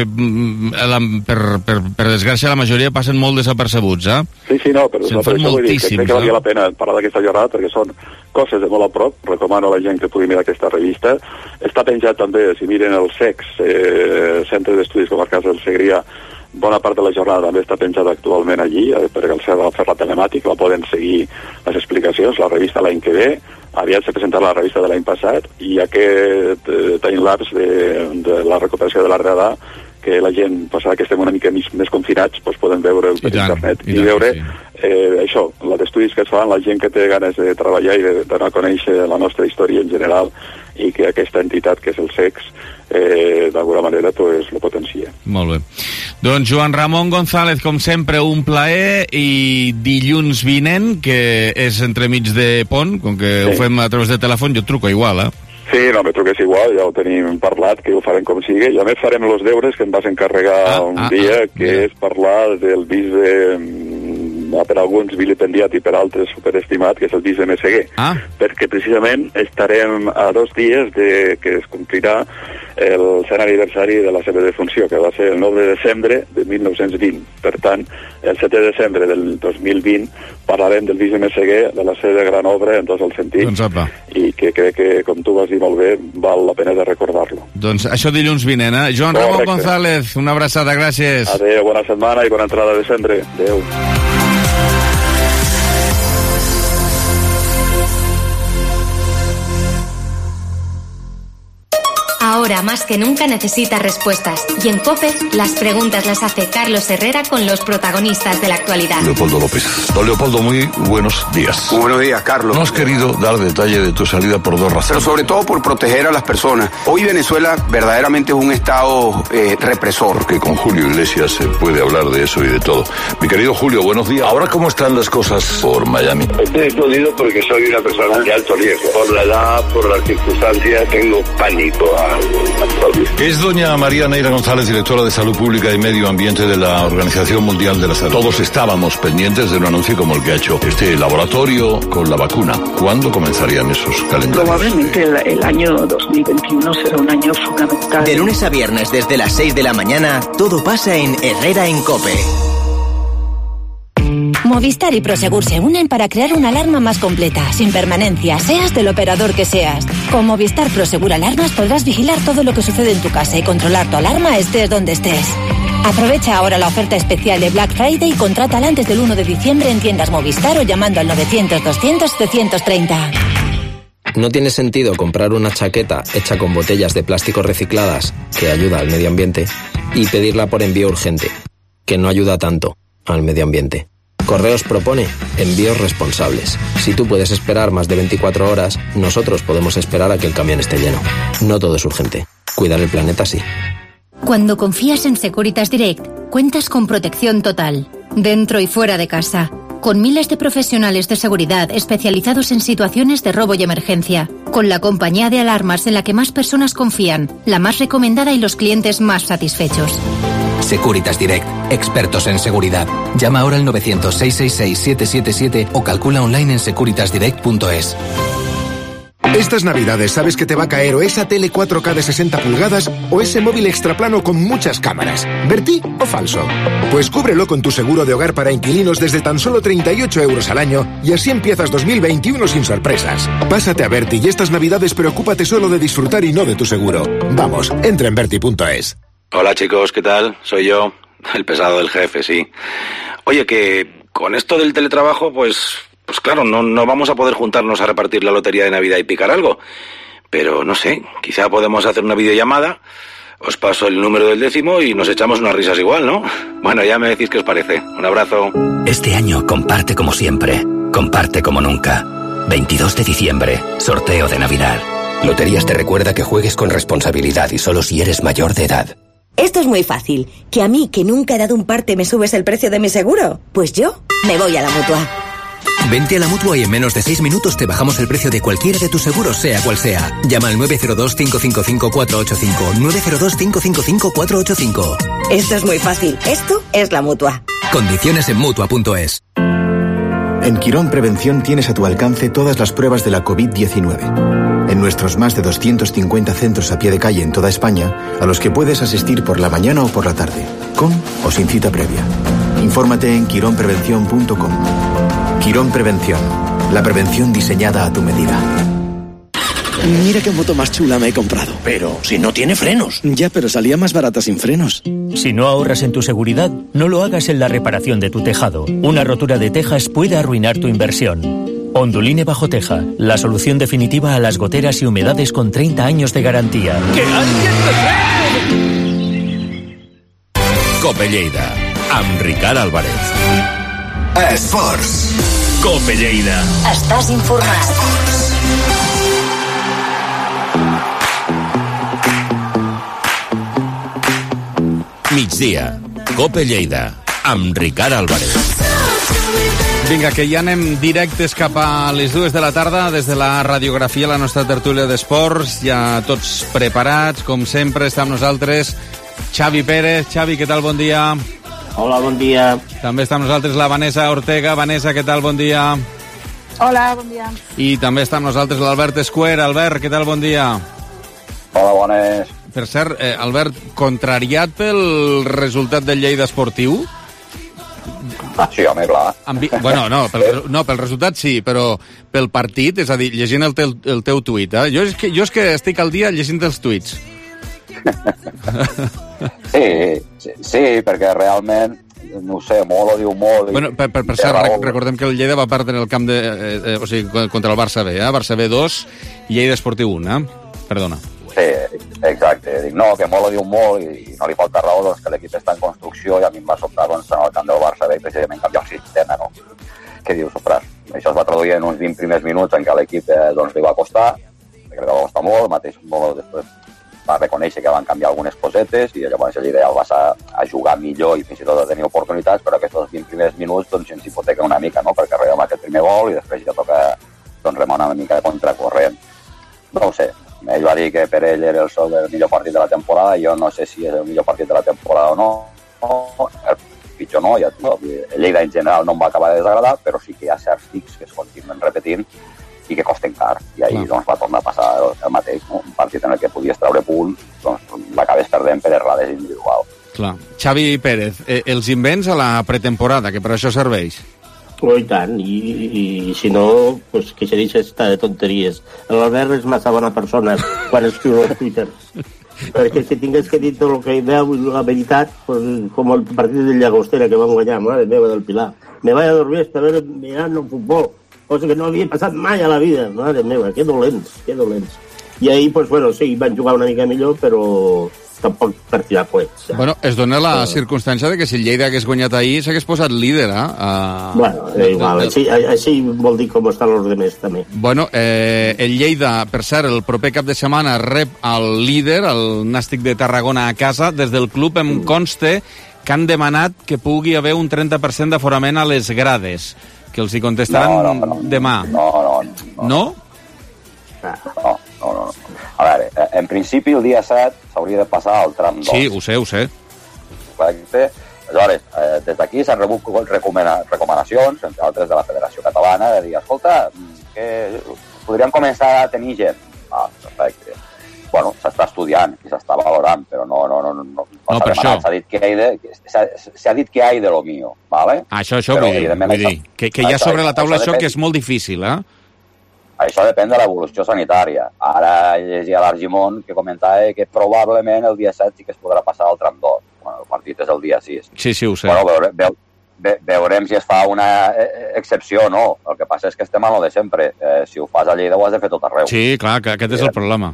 per desgràcia la majoria passen molt desapercebuts, eh? Sí, no, però per això vull dir que crec que valia la pena parlar d'aquesta jornada perquè són coses de molt a prop. Recomano a la gent que pugui mirar aquesta revista. Està penjat també, si miren el CEX, Centre d'Estudis Comarcals del Segrià, bona part de la jornada també està penjada actualment allí, perquè al ser fer la telemàtica la poden seguir les explicacions, la revista l'any que ve, aviat se presentarà la revista de l'any passat, i aquest timelapse de la recuperació de l'Arreadà, que la gent, passada que estem una mica més confinats, doncs poden veure per internet i veure això, els estudis que es fan, la gent que té ganes de treballar i de donar a conèixer la nostra història en general, i que aquesta entitat que és el SEX d'alguna manera pues, lo potencia. Molt bé. Doncs Joan Ramon González, com sempre, un plaer, i dilluns vinent, que és entremig de pont, com que ho fem a través de telèfon, jo et truco igual, eh? Sí, no, me truques igual, ja ho tenim parlat, que ho farem com sigui, i a més farem els deures que em vas encarregar un dia, que és parlar del bisbe, per alguns vilipendiat i per altres superestimat, que és el bisbe Meseguer, perquè precisament estarem a 2 dies que es complirà el 100 aniversari de la seva defunció, que va ser el 9 de desembre de 1920. Per tant, el 7 de desembre del 2020 parlarem del bisbe Meseguer, de la seva gran obra en tots els sentits, i que crec que, com tu vas dir molt bé, val la pena de recordar-lo. Doncs això dilluns vinent, eh? Joan Ramon González, una abraçada, gràcies. Adéu, bona setmana i bona entrada de desembre. Adéu. Ahora ahora más que nunca necesita respuestas. Y en COPE, las preguntas las hace Carlos Herrera con los protagonistas de la actualidad. Leopoldo López. Don Leopoldo, muy buenos días. Muy buenos días, Carlos. No has querido dar detalle de tu salida por dos razones. Pero sobre todo por proteger a las personas. Hoy Venezuela verdaderamente es un estado represor. Porque con Julio Iglesias se puede hablar de eso y de todo. Mi querido Julio, buenos días. Ahora, ¿cómo están las cosas por Miami? Estoy jodido porque soy una persona de alto riesgo. Por la edad, por las circunstancias, tengo pánico al COVID. Es doña María Neira González, directora de Salud Pública y Medio Ambiente de la Organización Mundial de la Salud. Todos estábamos pendientes de un anuncio como el que ha hecho este laboratorio con la vacuna. ¿Cuándo comenzarían esos calendarios? Probablemente el año 2021 será un año fundamental. De lunes a viernes desde las 6 de la mañana, todo pasa en Herrera en COPE. Movistar y Prosegur se unen para crear una alarma más completa, sin permanencia, seas del operador que seas. Con Movistar Prosegur Alarmas podrás vigilar todo lo que sucede en tu casa y controlar tu alarma estés donde estés. Aprovecha ahora la oferta especial de Black Friday y contrátala antes del 1 de diciembre en tiendas Movistar o llamando al 900-200-730. No tiene sentido comprar una chaqueta hecha con botellas de plástico recicladas, que ayuda al medio ambiente, y pedirla por envío urgente, que no ayuda tanto al medio ambiente. Correos propone envíos responsables. Si tú puedes esperar más de 24 horas, nosotros podemos esperar a que el camión esté lleno. No todo es urgente. Cuidar el planeta sí. Cuando confías en Securitas Direct, cuentas con protección total, dentro y fuera de casa, con miles de profesionales de seguridad especializados en situaciones de robo y emergencia, con la compañía de alarmas en la que más personas confían, la más recomendada y los clientes más satisfechos. Securitas Direct, expertos en seguridad. Llama ahora al 900-666-777 o calcula online en securitasdirect.es. Estas navidades sabes que te va a caer o esa tele 4K de 60 pulgadas o ese móvil extraplano con muchas cámaras. ¿Verti o falso? Pues cúbrelo con tu seguro de hogar para inquilinos desde tan solo 38 euros al año y así empiezas 2021 sin sorpresas. Pásate a Verti y estas navidades preocúpate solo de disfrutar y no de tu seguro. Vamos, entra en verti.es. Hola chicos, ¿qué tal? Soy yo, el pesado del jefe, sí. Oye, que con esto del teletrabajo, pues claro, no vamos a poder juntarnos a repartir la lotería de Navidad y picar algo. Pero no sé, quizá podemos hacer una videollamada, os paso el número del décimo y nos echamos unas risas igual, ¿no? Bueno, ya me decís qué os parece. Un abrazo. Este año comparte como siempre, comparte como nunca. 22 de diciembre, sorteo de Navidad. Loterías te recuerda que juegues con responsabilidad y solo si eres mayor de edad. Esto es muy fácil. ¿Que a mí, que nunca he dado un parte, me subes el precio de mi seguro? Pues yo me voy a la Mutua. Vente a la Mutua y en menos de 6 minutos te bajamos el precio de cualquiera de tus seguros, sea cual sea. Llama al 902-555-485. 902-555-485. Esto es muy fácil. Esto es la Mutua. Condiciones en Mutua.es. En Quirón Prevención tienes a tu alcance todas las pruebas de la COVID-19. En nuestros más de 250 centros a pie de calle en toda España, a los que puedes asistir por la mañana o por la tarde, con o sin cita previa. Infórmate en quironprevención.com. Quirón Prevención, la prevención diseñada a tu medida. Mira qué moto más chula me he comprado. Pero si no tiene frenos. Ya, pero salía más barata sin frenos. Si no ahorras en tu seguridad, no lo hagas en la reparación de tu tejado. Una rotura de tejas puede arruinar tu inversión. Onduline Bajo Teja, la solución definitiva a las goteras y humedades con 30 años de garantía. ¡Que alguien me frene! Cope Lleida, amb Ricard Álvarez. Esports. Cope Lleida. Estàs informat. Migdia, Cope Lleida, amb Ricard Álvarez. Vinga, que ja anem directes cap a les 2 de la tarda des de la radiografia, la nostra tertúlia d'esports, ja tots preparats, com sempre, està amb nosaltres Xavi Pérez. Xavi, què tal? Bon dia. Hola, bon dia. També està amb nosaltres la Vanessa Ortega. Vanessa, què tal? Bon dia. Hola, bon dia. I també està amb nosaltres l'Albert Escuer. Albert, què tal? Bon dia. Hola, bones. Per cert, Albert, contrariat pel resultat del Lleida Esportiu? Sí, home, clar. Bueno, pel resultat sí, però pel partit, és a dir, llegint el teu tuit, jo és que estic al dia llegint els tuits. Sí, perquè realment, no ho sé, molt o diu molt. Bueno, per cert, recordem que el Lleida va perdre en el camp contra el Barça B, Barça B 2, Lleida Esportiu 1, perdona. Sí, Exacte, dic, no, que molt ho diu molt i no li falta raó, doncs que l'equip està en construcció i a mi em va sobtar, doncs, en el camp del Barça ve precisament canviar el sistema, no? Què dius, ostres? Això es va traduir en uns 20 primers minuts en què a l'equip doncs, li va costar, perquè li va costar molt, el mateix molt després va reconèixer que van canviar algunes cosetes i llavors l'idea el Barça a jugar millor i fins i tot a tenir oportunitats, però aquests 20 primers minuts doncs, ens hipotequen una mica, no? Perquè arribem a aquest primer gol i després ja toca doncs, remar una mica de contracorrent. No ho sé. Ell va dir que per ell era el millor partit de la temporada, jo no sé si és el millor partit de la temporada o no, el pitjor no, ja, no, el Lleida en general no em va acabar de desagradar, però sí que hi ha certs tics que es continuen repetint i que costen car, i ahir doncs, va tornar a passar el mateix, no? Un partit en el que podies treure punts, doncs l'acabes perdent per errades individuals. Clar. Xavi Pérez, els invents a la pretemporada, que per això serveix. Oh, i tant, i si no, pues, que se deixa estar de tonteries. L'Albert és massa bona persona quan escriu els twitters. Perquè si tingués que dir tot el que veu i la veritat, pues, com el partit de Llagostera que van guanyar, mare meva del Pilar. Me vaig a dormir a veure mirant el futbol, cosa que no havia passat mai a la vida. Mare meva, que dolents, que dolents. I ahir, pues, bueno, sí, van jugar una mica millor, però tampoc per tirar coets. Bueno, es dona la circumstància de que si el Lleida hagués guanyat ahir s'hagués posat líder, Bueno, igual, així vol dir com estan els demés, també. Bueno, el Lleida, per cert, el proper cap de setmana rep el líder, el Nàstic de Tarragona a casa. Des del club em conste que han demanat que pugui haver un 30% d'aforament a les grades, que els hi contestaran demà. No? No. A veure, en principi el dia 7 s'hauria de passar al tram 2. Sí, ho sé. Correcte. Aleshores, des d'aquí s'han rebut recomanacions, entre altres de la Federació Catalana, de dir, escolta, que podríem començar a tenir gent. Perfecte. Bueno, s'està estudiant i s'està valorant, però no per això. S'ha dit que hay de lo mío, ¿vale? Això vull dir, que hi ha sobre la taula això que és molt difícil, Això depèn de l'evolució sanitària. Ara llegia l'Argimon que comentava que probablement el dia 7 sí que es podrà passar al tram 2. Bueno, el partit és el dia 6. Sí, ho sé. Bueno, veurem si es fa una excepció o no. El que passa és que estem a lo de sempre. Si ho fas a Lleida ho has de fer tot arreu. Sí, clar, que aquest és el problema.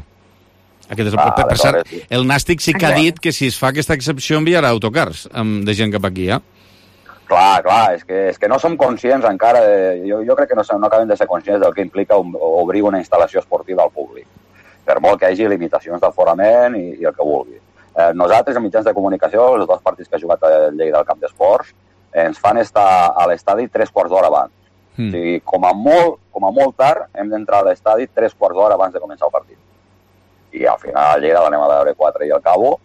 Per cert, el Nàstic sí que ha dit que si es fa aquesta excepció enviarà autocars de gent cap aquí, Clar, és que no som conscients encara, jo crec que no acabem de ser conscients del que implica obrir una instal·lació esportiva al públic, per molt que hi hagi limitacions d'aforament i el que vulgui. Nosaltres, en mitjans de comunicació, els dos partits que ha jugat el Lleida al camp d'esports, ens fan estar a l'estadi 3 quarts d'hora abans. O sigui, com a molt tard, hem d'entrar a l'estadi 3 quarts d'hora abans de començar el partit. I al final al Lleida l'anem a veure 4 i al cabo,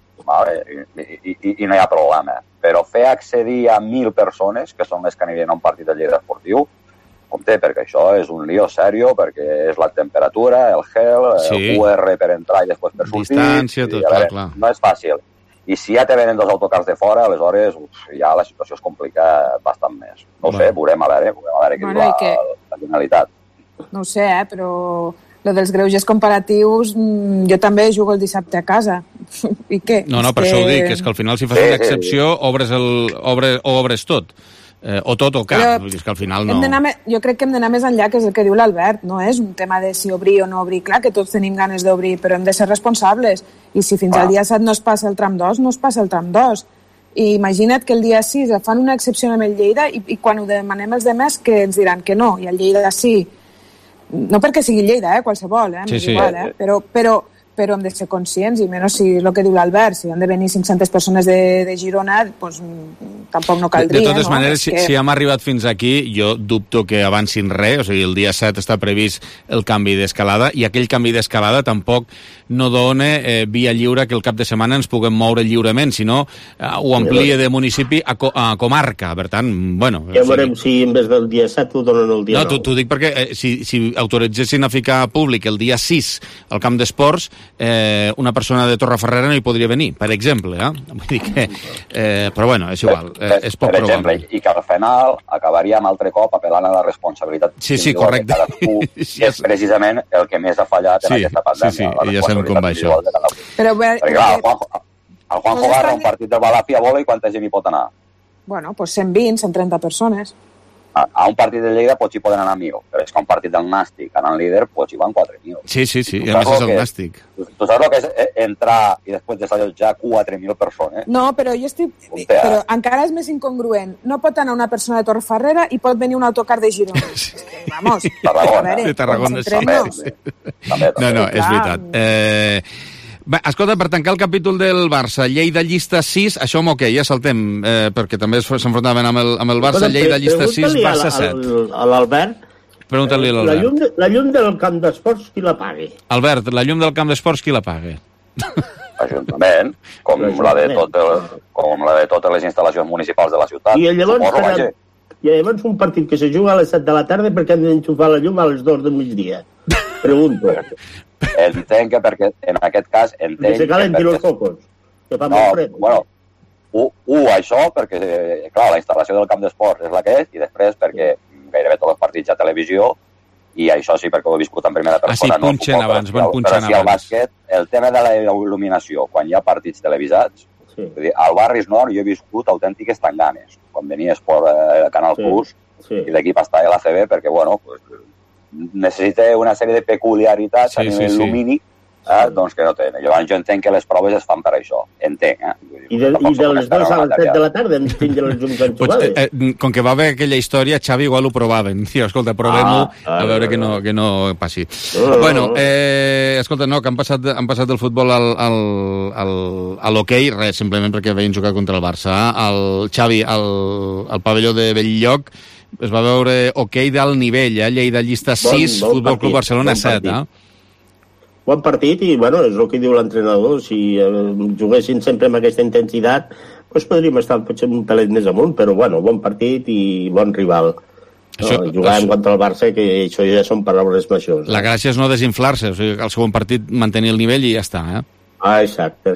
i no hi ha problema. Però fer accedir a 1.000 persones, que són les que anirien a un partit de Lleida esportiu, compte, perquè això és un lío sèrio, perquè és la temperatura, el gel, el QR per entrar i després per sortir. Distància, tot, clar. No és fàcil. I si ja te venen 2 autocars de fora, aleshores ja la situació es complica bastant més. No ho sé, veurem a veure què diu la finalitat. No ho sé, però lo dels greuges comparatius, jo també jugo el dissabte a casa. I què? No, per això ho dic, és que al final si fas una excepció obres tot. O tot o cap, és que al final no... Jo crec que hem d'anar més enllà, que és el que diu l'Albert, no és un tema de si obrir o no obrir. Clar que tots tenim ganes d'obrir, però hem de ser responsables. I si fins al dia 7 no es passa el tram 2, no es passa el tram 2. I imagina't que el dia 6 fan una excepció amb el Lleida i quan ho demanem els demés que ens diran que no, i el Lleida sí. No perquè sigui Lleida, qualsevol, igual, però hem de ser conscients, i menys si és el que diu l'Albert, si han de venir 500 persones de Girona, doncs tampoc no caldria. De totes maneres, si hem arribat fins aquí, jo dubto que avancin res, o sigui, el dia 7 està previst el canvi d'escalada, i aquell canvi d'escalada tampoc no dona via lliure que el cap de setmana ens puguem moure lliurement, sinó ho amplia de municipi a comarca, per tant, bueno... Ja veurem si en vez del dia 7 ho donen el dia 9. No, t'ho dic perquè si autoritzessin a ficar públic el dia 6 al camp d'esports, una persona de Torreferrera no hi podria venir, per exemple, vull dir que però bueno, és igual, és poc probable. I que al final acabaríem altre cop apel·lant a la responsabilitat correcte. De cadascú, que és precisament el que més ha fallat en aquesta pandèmia. Sí, ja sabem com va això. Perquè clar, el Juanjo Garra, un partit del Balàfia bola, i quanta gent hi pot anar? Bueno, doncs 120, 130 persones. a un partit de Lleida potser hi poden anar 1.000, però és que a un partit del Nàstic anant líder potser hi van 4.000. Sí, i a més és el Nàstic. Tu saps el que és entrar i després desallotjar 4.000 persones? No, però jo estic... Però encara és més incongruent. No pot anar una persona de Torrefarrera i pot venir un autocar de Girona. Vamos. De Tarragona, sí. No, és veritat. Va, escolta, per tancar el capítol del Barça, Lleida llista 6, això m'ok, ja saltem, perquè també s'enfrontaven amb el Barça, Lleida llista 6, Barça 7. A l'Albert, pregunta-li a l'Albert. La llum del camp d'esports, qui la pagui? Albert, la llum del camp d'esports, qui la paga? L'Ajuntament, com la de totes les instal·lacions municipals de la ciutat. I llavors un partit que se juga a les 7 de la tarda perquè han d'enxufar la llum a les 2 del migdia. Pregunto. Entenc que perquè, en aquest cas, que se calenti los focos. Que fa molt fred. Bueno, això, perquè, clar, la instal·lació del camp d'esports és la que és, i després perquè gairebé tots els partits a televisió, i això sí, perquè ho he viscut en primera persona. Sí, punxen abans, van punxant abans. Però sí, al bàsquet, el tema de la il·luminació, quan hi ha partits televisats, al Barris Nord jo he viscut autèntiques tanganes, quan venia Esport Canal Plus, i l'equip està a l'ACB, perquè, bueno, necessita una sèrie de peculiaritats a nivell lumínic, doncs que no tenen. Jo entenc que les proves es fan per això. Entenc, I de les 2 a les 7 de la tarda hem tingut les llums enxufades. Com que va haver aquella història, Xavi igual ho provaven. Diu, escolta, provem-ho, a veure que no passi. Bueno, escolta, no, que han passat del futbol a l'hoquei, res, simplement perquè veien jugar contra el Barça. El Xavi, al pavelló de Belllloc, es va veure hoquei d'alt nivell, Lleida llista 6, Futbol Club Barcelona 7, Bon partit i, bueno, és el que diu l'entrenador. Si juguessin sempre amb aquesta intensitat, doncs podríem estar potser un pelet més amunt, però, bueno, bon partit i bon rival. Jugàvem contra el Barça, que això ja són paraules majors. La gràcia és no desinflar-se, o sigui, el segon partit mantenir el nivell i ja està, Exacte.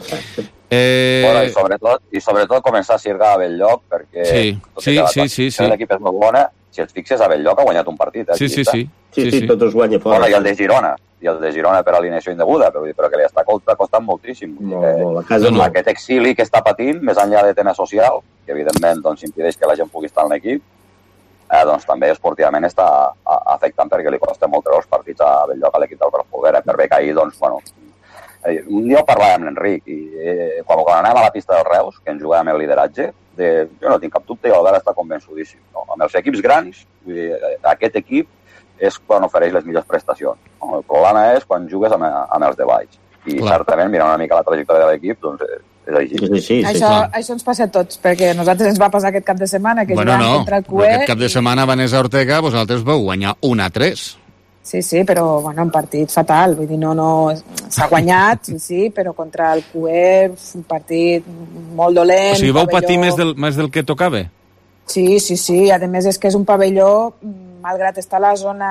Bueno, i sobretot començar a cirgar a Belllloc, perquè l'equip és molt bona. Si et fixes, a Belllloc ha guanyat un partit. Sí, tot es guanya fora. I el de Girona per alineació indeguda, però que li està costant moltíssim. Aquest exili que està patint, més enllà de tema social, que evidentment impedeix que la gent pugui estar en l'equip, doncs també esportivament està afectant perquè li costa molt treure els partits a Belllloc a l'equip del Folguera. Per bé que ahir, doncs, bueno, un dia ho parlàvem amb l'Enric i quan anàvem a la pista del Reus, que ens jugàvem el lideratge, jo no tinc cap dubte i l'Albert està convençudíssim. Amb els equips grans, aquest equip és quan ofereix les millors prestacions. El problema és quan jugues amb els de baix. I certament, mirant una mica la trajectòria de l'equip, doncs és així. Això ens passa a tots, perquè a nosaltres ens va passar aquest cap de setmana, que jugàvem contra el CUE... Aquest cap de setmana, Vanessa Ortega, vosaltres vau guanyar 1-3. Sí, però, bueno, un partit fatal. Vull dir, no... S'ha guanyat, sí, però contra el CUE, un partit molt dolent... O sigui, vau patir més del que tocava? Sí. A més, és que és un pavelló, malgrat estar a la zona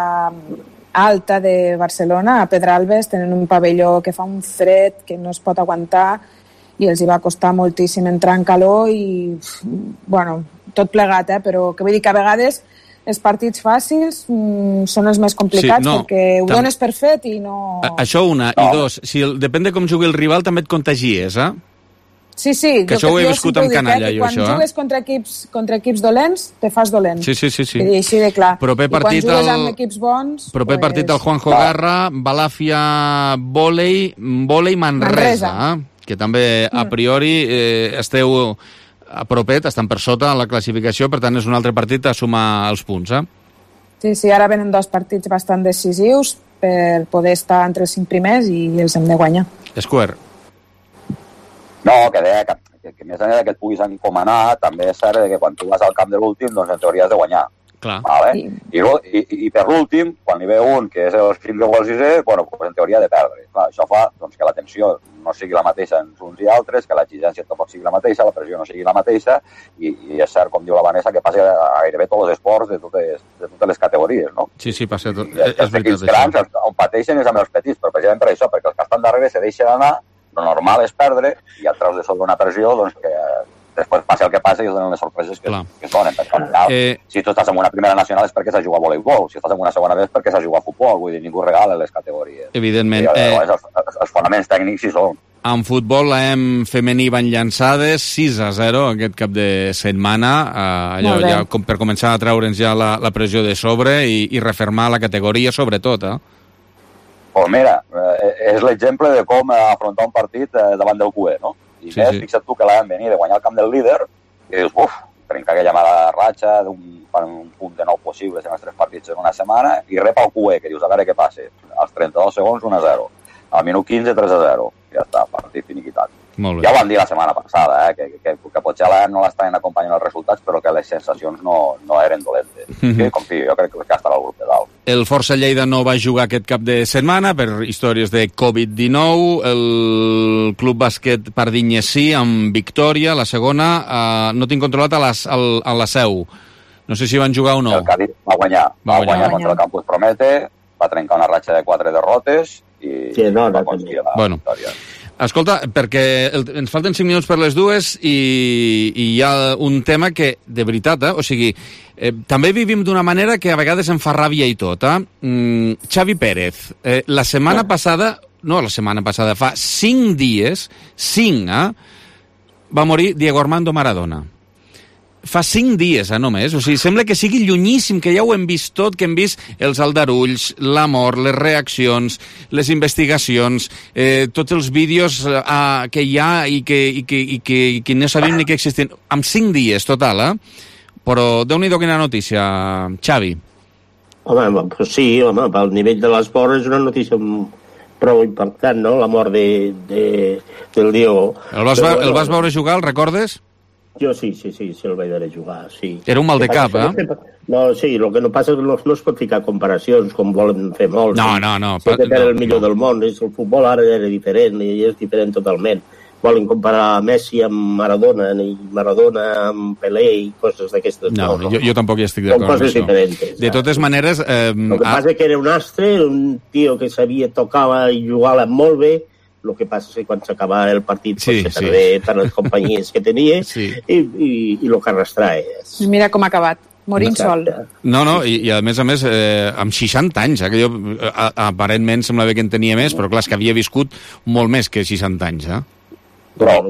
alta de Barcelona, a Pedralbes, tenen un pavelló que fa un fred que no es pot aguantar i els hi va costar moltíssim entrar en calor i, bueno, tot plegat, però que vull dir que a vegades els partits fàcils són els més complicats perquè ho dones per fet i no... Això una, i dos, depèn de com jugui el rival també et contagies, Sí. Que això ho he viscut amb canalla, jo, això. Quan jugues contra equips dolents, te fas dolent. Sí. I així de clar. Proper partit quan jugues amb equips bons... Proper partit del Juanjo Garra, Balàfia Vòlei Manresa, que també a priori esteu a propet, estan per sota en la classificació, per tant és un altre partit a sumar els punts, Sí, ara venen 2 partits bastant decisius per poder estar entre els 5 primers i els hem de guanyar. Square. No, que deia que més enllà que et puguis encomanar, també és cert que quan tu vas al camp de l'últim, doncs en teoria has de guanyar. Clar. Vale? I per l'últim, quan hi ve un que és el 5 o el 6è, bueno, pues en teoria ha de perdre. Clar, això fa doncs, que la tensió no sigui la mateixa en uns i altres, que l'exigència tampoc sigui la mateixa, la pressió no sigui la mateixa, i és cert, com diu la Vanessa, que passa a gairebé tots els esports de totes les categories, no? Sí, passa tot. Els equips grans on pateixen és amb els petits, però precisament per això, perquè els que estan darrere se deixen anar, lo normal és perdre i et treus de sobre una pressió doncs, que després passa el que passa i es donen les sorpreses que es donen. Si tu estàs en una primera nacional és perquè s'ha jugat a voleibol, si estàs en una segona és perquè s'ha jugat a futbol, vull dir, ningú regala les categories. Evidentment. Els fonaments tècnics hi són. En futbol, l'EM femení van llançades 6-0 aquest cap de setmana, allò ja per començar a treure'ns ja la pressió de sobre i refermar la categoria sobretot, Pues mira, és l'exemple de com afrontar un partit davant del QE, no? I sí, més, fixa't tu que l'EM venia de guanyar el camp del líder i dius, trencar aquella mala ratxa fan un punt de 9 possibles en els 3 partits en una setmana i rep el QE, que dius, a veure què passa. Als 32 segons, 1-0. Al minut 15, 3-0. Ja està, partit finiquitat. Ja ho van dir la setmana passada, que potser no l'estan acompanyant els resultats, però que les sensacions no eren dolentes. Jo confio, jo crec que estarà al grup de dalt. El Força Lleida no va jugar aquest cap de setmana per històries de Covid-19. El Club Bàsquet Pardinyes sí, amb victòria. La segona no tinc controlat a la Seu. No sé si van jugar o no. El Cádiz va guanyar contra el Campus Promete, va trencar una ratxa de 4 derrotes i va aconseguir la victòria. Escolta, perquè ens falten 5 minuts per les dues i hi ha un tema que, de veritat, o sigui, també vivim d'una manera que a vegades em fa ràbia i tot. Xavi Pérez, la setmana passada, fa 5 dies, 5, va morir Diego Armando Maradona. Fa 5 dies, només. O sigui, sembla que sigui llunyíssim, que ja ho hem vist tot, que hem vist els aldarulls, la mort, les reaccions, les investigacions, tots els vídeos que hi ha i que no sabem ni que existien. En 5 dies, total, Però déu-n'hi-do quina notícia, Xavi. Home, pues sí, pel nivell de l'esport és una notícia prou impactant, no?, la mort del Diego. El vas veure jugar, el recordes? Jo sí, el vaig veure jugar, sí. Era un mal de cap, No, sí, el que no passa és que no es pot ficar comparacions, com volen fer molts. No. Sempre era el millor del món, el futbol ara era diferent, i és diferent totalment. Volen comparar Messi amb Maradona, i Maradona amb Pelé i coses d'aquestes. No, jo tampoc hi estic d'acord amb això. Són coses diferents. De totes maneres... El que passa que era un astre, un tio que sabia tocar i jugar molt bé. El que passa és que quan s'acaba el partit se perdé per les companyies que tenia i el que arrastrava. Mira com ha acabat, morint sol. No, i a més, amb 60 anys, que jo aparentment semblava que en tenia més, però clar, és que havia viscut molt més que 60 anys, Però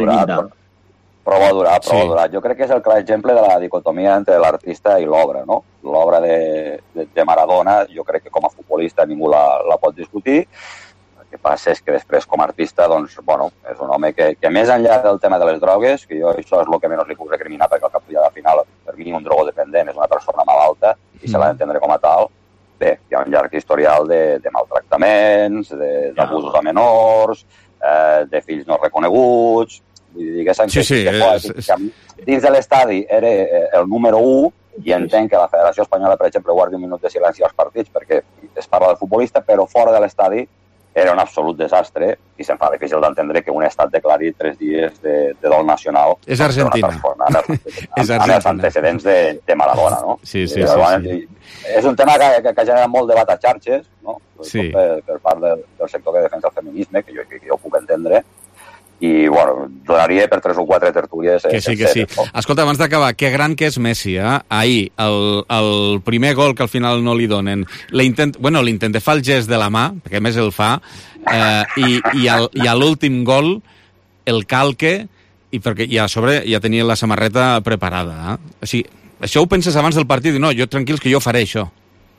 va durar. Jo crec que és el clar exemple de la dicotomia entre l'artista i l'obra, no? L'obra de Maradona, jo crec que com a futbolista ningú la pot discutir. El que passa és que després, com a artista, doncs, bueno, és un home que més enllà del tema de les drogues, que jo això és el que menys li puc recriminar, perquè al cap de final, per mi, un drogodependent és una persona malalta i se l'ha d'entendre com a tal. Bé, hi ha un llarg historial de maltractaments, d'abusos a menors, de fills no reconeguts, vull dir que dins de l'estadi era el número 1 i entenc que la Federació Espanyola, per exemple, guardi un minut de silenci als partits perquè es parla del futbolista, però fora de l'estadi era un absolut desastre i se'm fa difícil d'entendre que un estat declari 3 dies de dol nacional és Argentina amb els antecedents de Maradona, no? Sí. És un tema que genera molt debat a xarxes, no? Per part del sector que defensa el feminisme, que jo puc entendre, i, bueno, donaria per 3 o 4 tertúlies. Que sí. Escolta, abans d'acabar, que gran que és Messi, Ahir, el primer gol que al final no li donen, l'intent de fa el gest de la mà, perquè a més el fa, i a l'últim gol el calque, i a sobre ja tenia la samarreta preparada. O sigui, això ho penses abans del partit, i no, jo tranquils que jo faré això.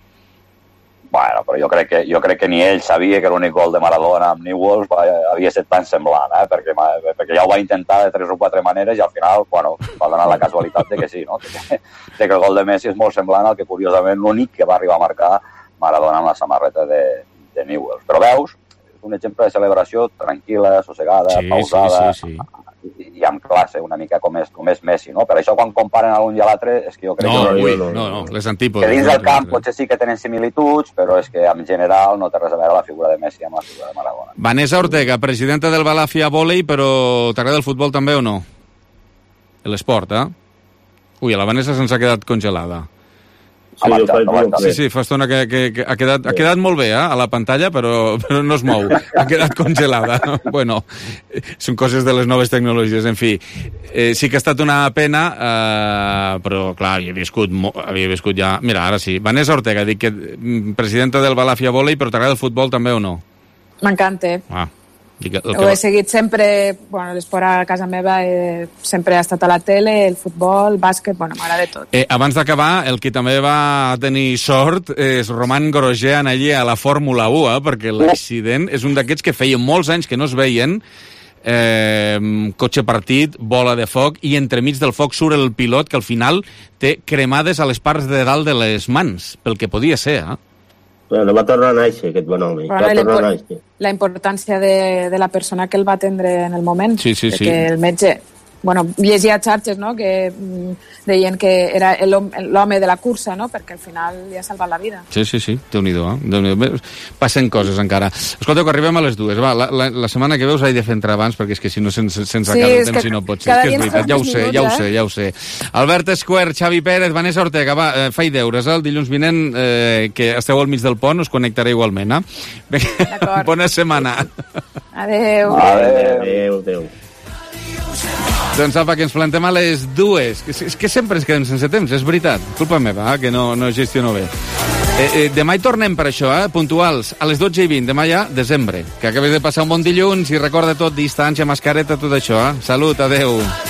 Bueno, però jo crec que ni ell sabia que l'únic gol de Maradona amb Newell's havia estat tan semblant, perquè ja ho va intentar de 3 o 4 maneres i al final, bueno, va donar la casualitat de que sí, no? De que el gol de Messi és molt semblant al que, curiosament, l'únic que va arribar a marcar Maradona amb la samarreta de Newell's. Però veus, és un exemple de celebració tranquil·la, sossegada, pausada, i amb classe, una mica com és Messi, no? Per això, quan comparen l'un i l'altre, és que jo crec no, les antípodes. Que dins del camp potser sí que tenen similituds, però és que, en general, no té res a veure la figura de Messi amb la figura de Maradona. Vanessa Ortega, presidenta del Balàfia Vòlei, però t'agrada el futbol també o no? L'esport, Ui, a la Vanessa se'ns ha quedat congelada. Sí, fa estona que ha quedat molt bé, a la pantalla, però no es mou. Ha quedat congelada. Bueno, són coses de les noves tecnologies, en fi. Sí que ha estat una pena, però, clar, havia viscut ja... Mira, ara sí. Vanessa Ortega, dic que presidenta del Balàfia Vòlei, però t'agrada el futbol també o no? M'encanta. Ho he seguit sempre, bueno, l'esport a casa meva sempre ha estat a la tele, el futbol, el bàsquet, bueno, m'agrada tot. Abans d'acabar, el que també va tenir sort és Roman Grosjean allí a la Fórmula 1, perquè l'accident és un d'aquests que feia molts anys que no es veien, cotxe partit, bola de foc, i entremig del foc surt el pilot que al final té cremades a les parts de dalt de les mans, pel que podia ser, Bueno, va tornar a néixer, aquest bon home. La importància de la persona que el va atendre en el moment. Sí. Perquè el metge... Bueno, llegia xarxes, no?, que deien que era l'home de la cursa, no?, perquè al final li ha salvat la vida. Sí, Déu-n'hi-do, Passen coses encara. Escolta, que arribem a les 2. Va, la setmana que veus he de fer entrar abans, perquè és que si no se'ns acaba el temps i no pot ser. És que és veritat, ja ho sé. Albert Esquer, Xavi Pérez, Vanessa Ortega, va, fai deures, el dilluns vinent, que esteu al mig del pont, us connectaré igualment, Bona setmana. Adéu. Doncs apa, que ens plantem a les 2. És que sempre ens quedem sense temps, és veritat. Culpa meva, que no gestiono bé. Demà hi tornem per això, puntuals, a les 12:20. Demà ja, desembre. Que acabes de passar un bon dilluns i recorda tot, distància, mascareta, tot això, Salut, adeu.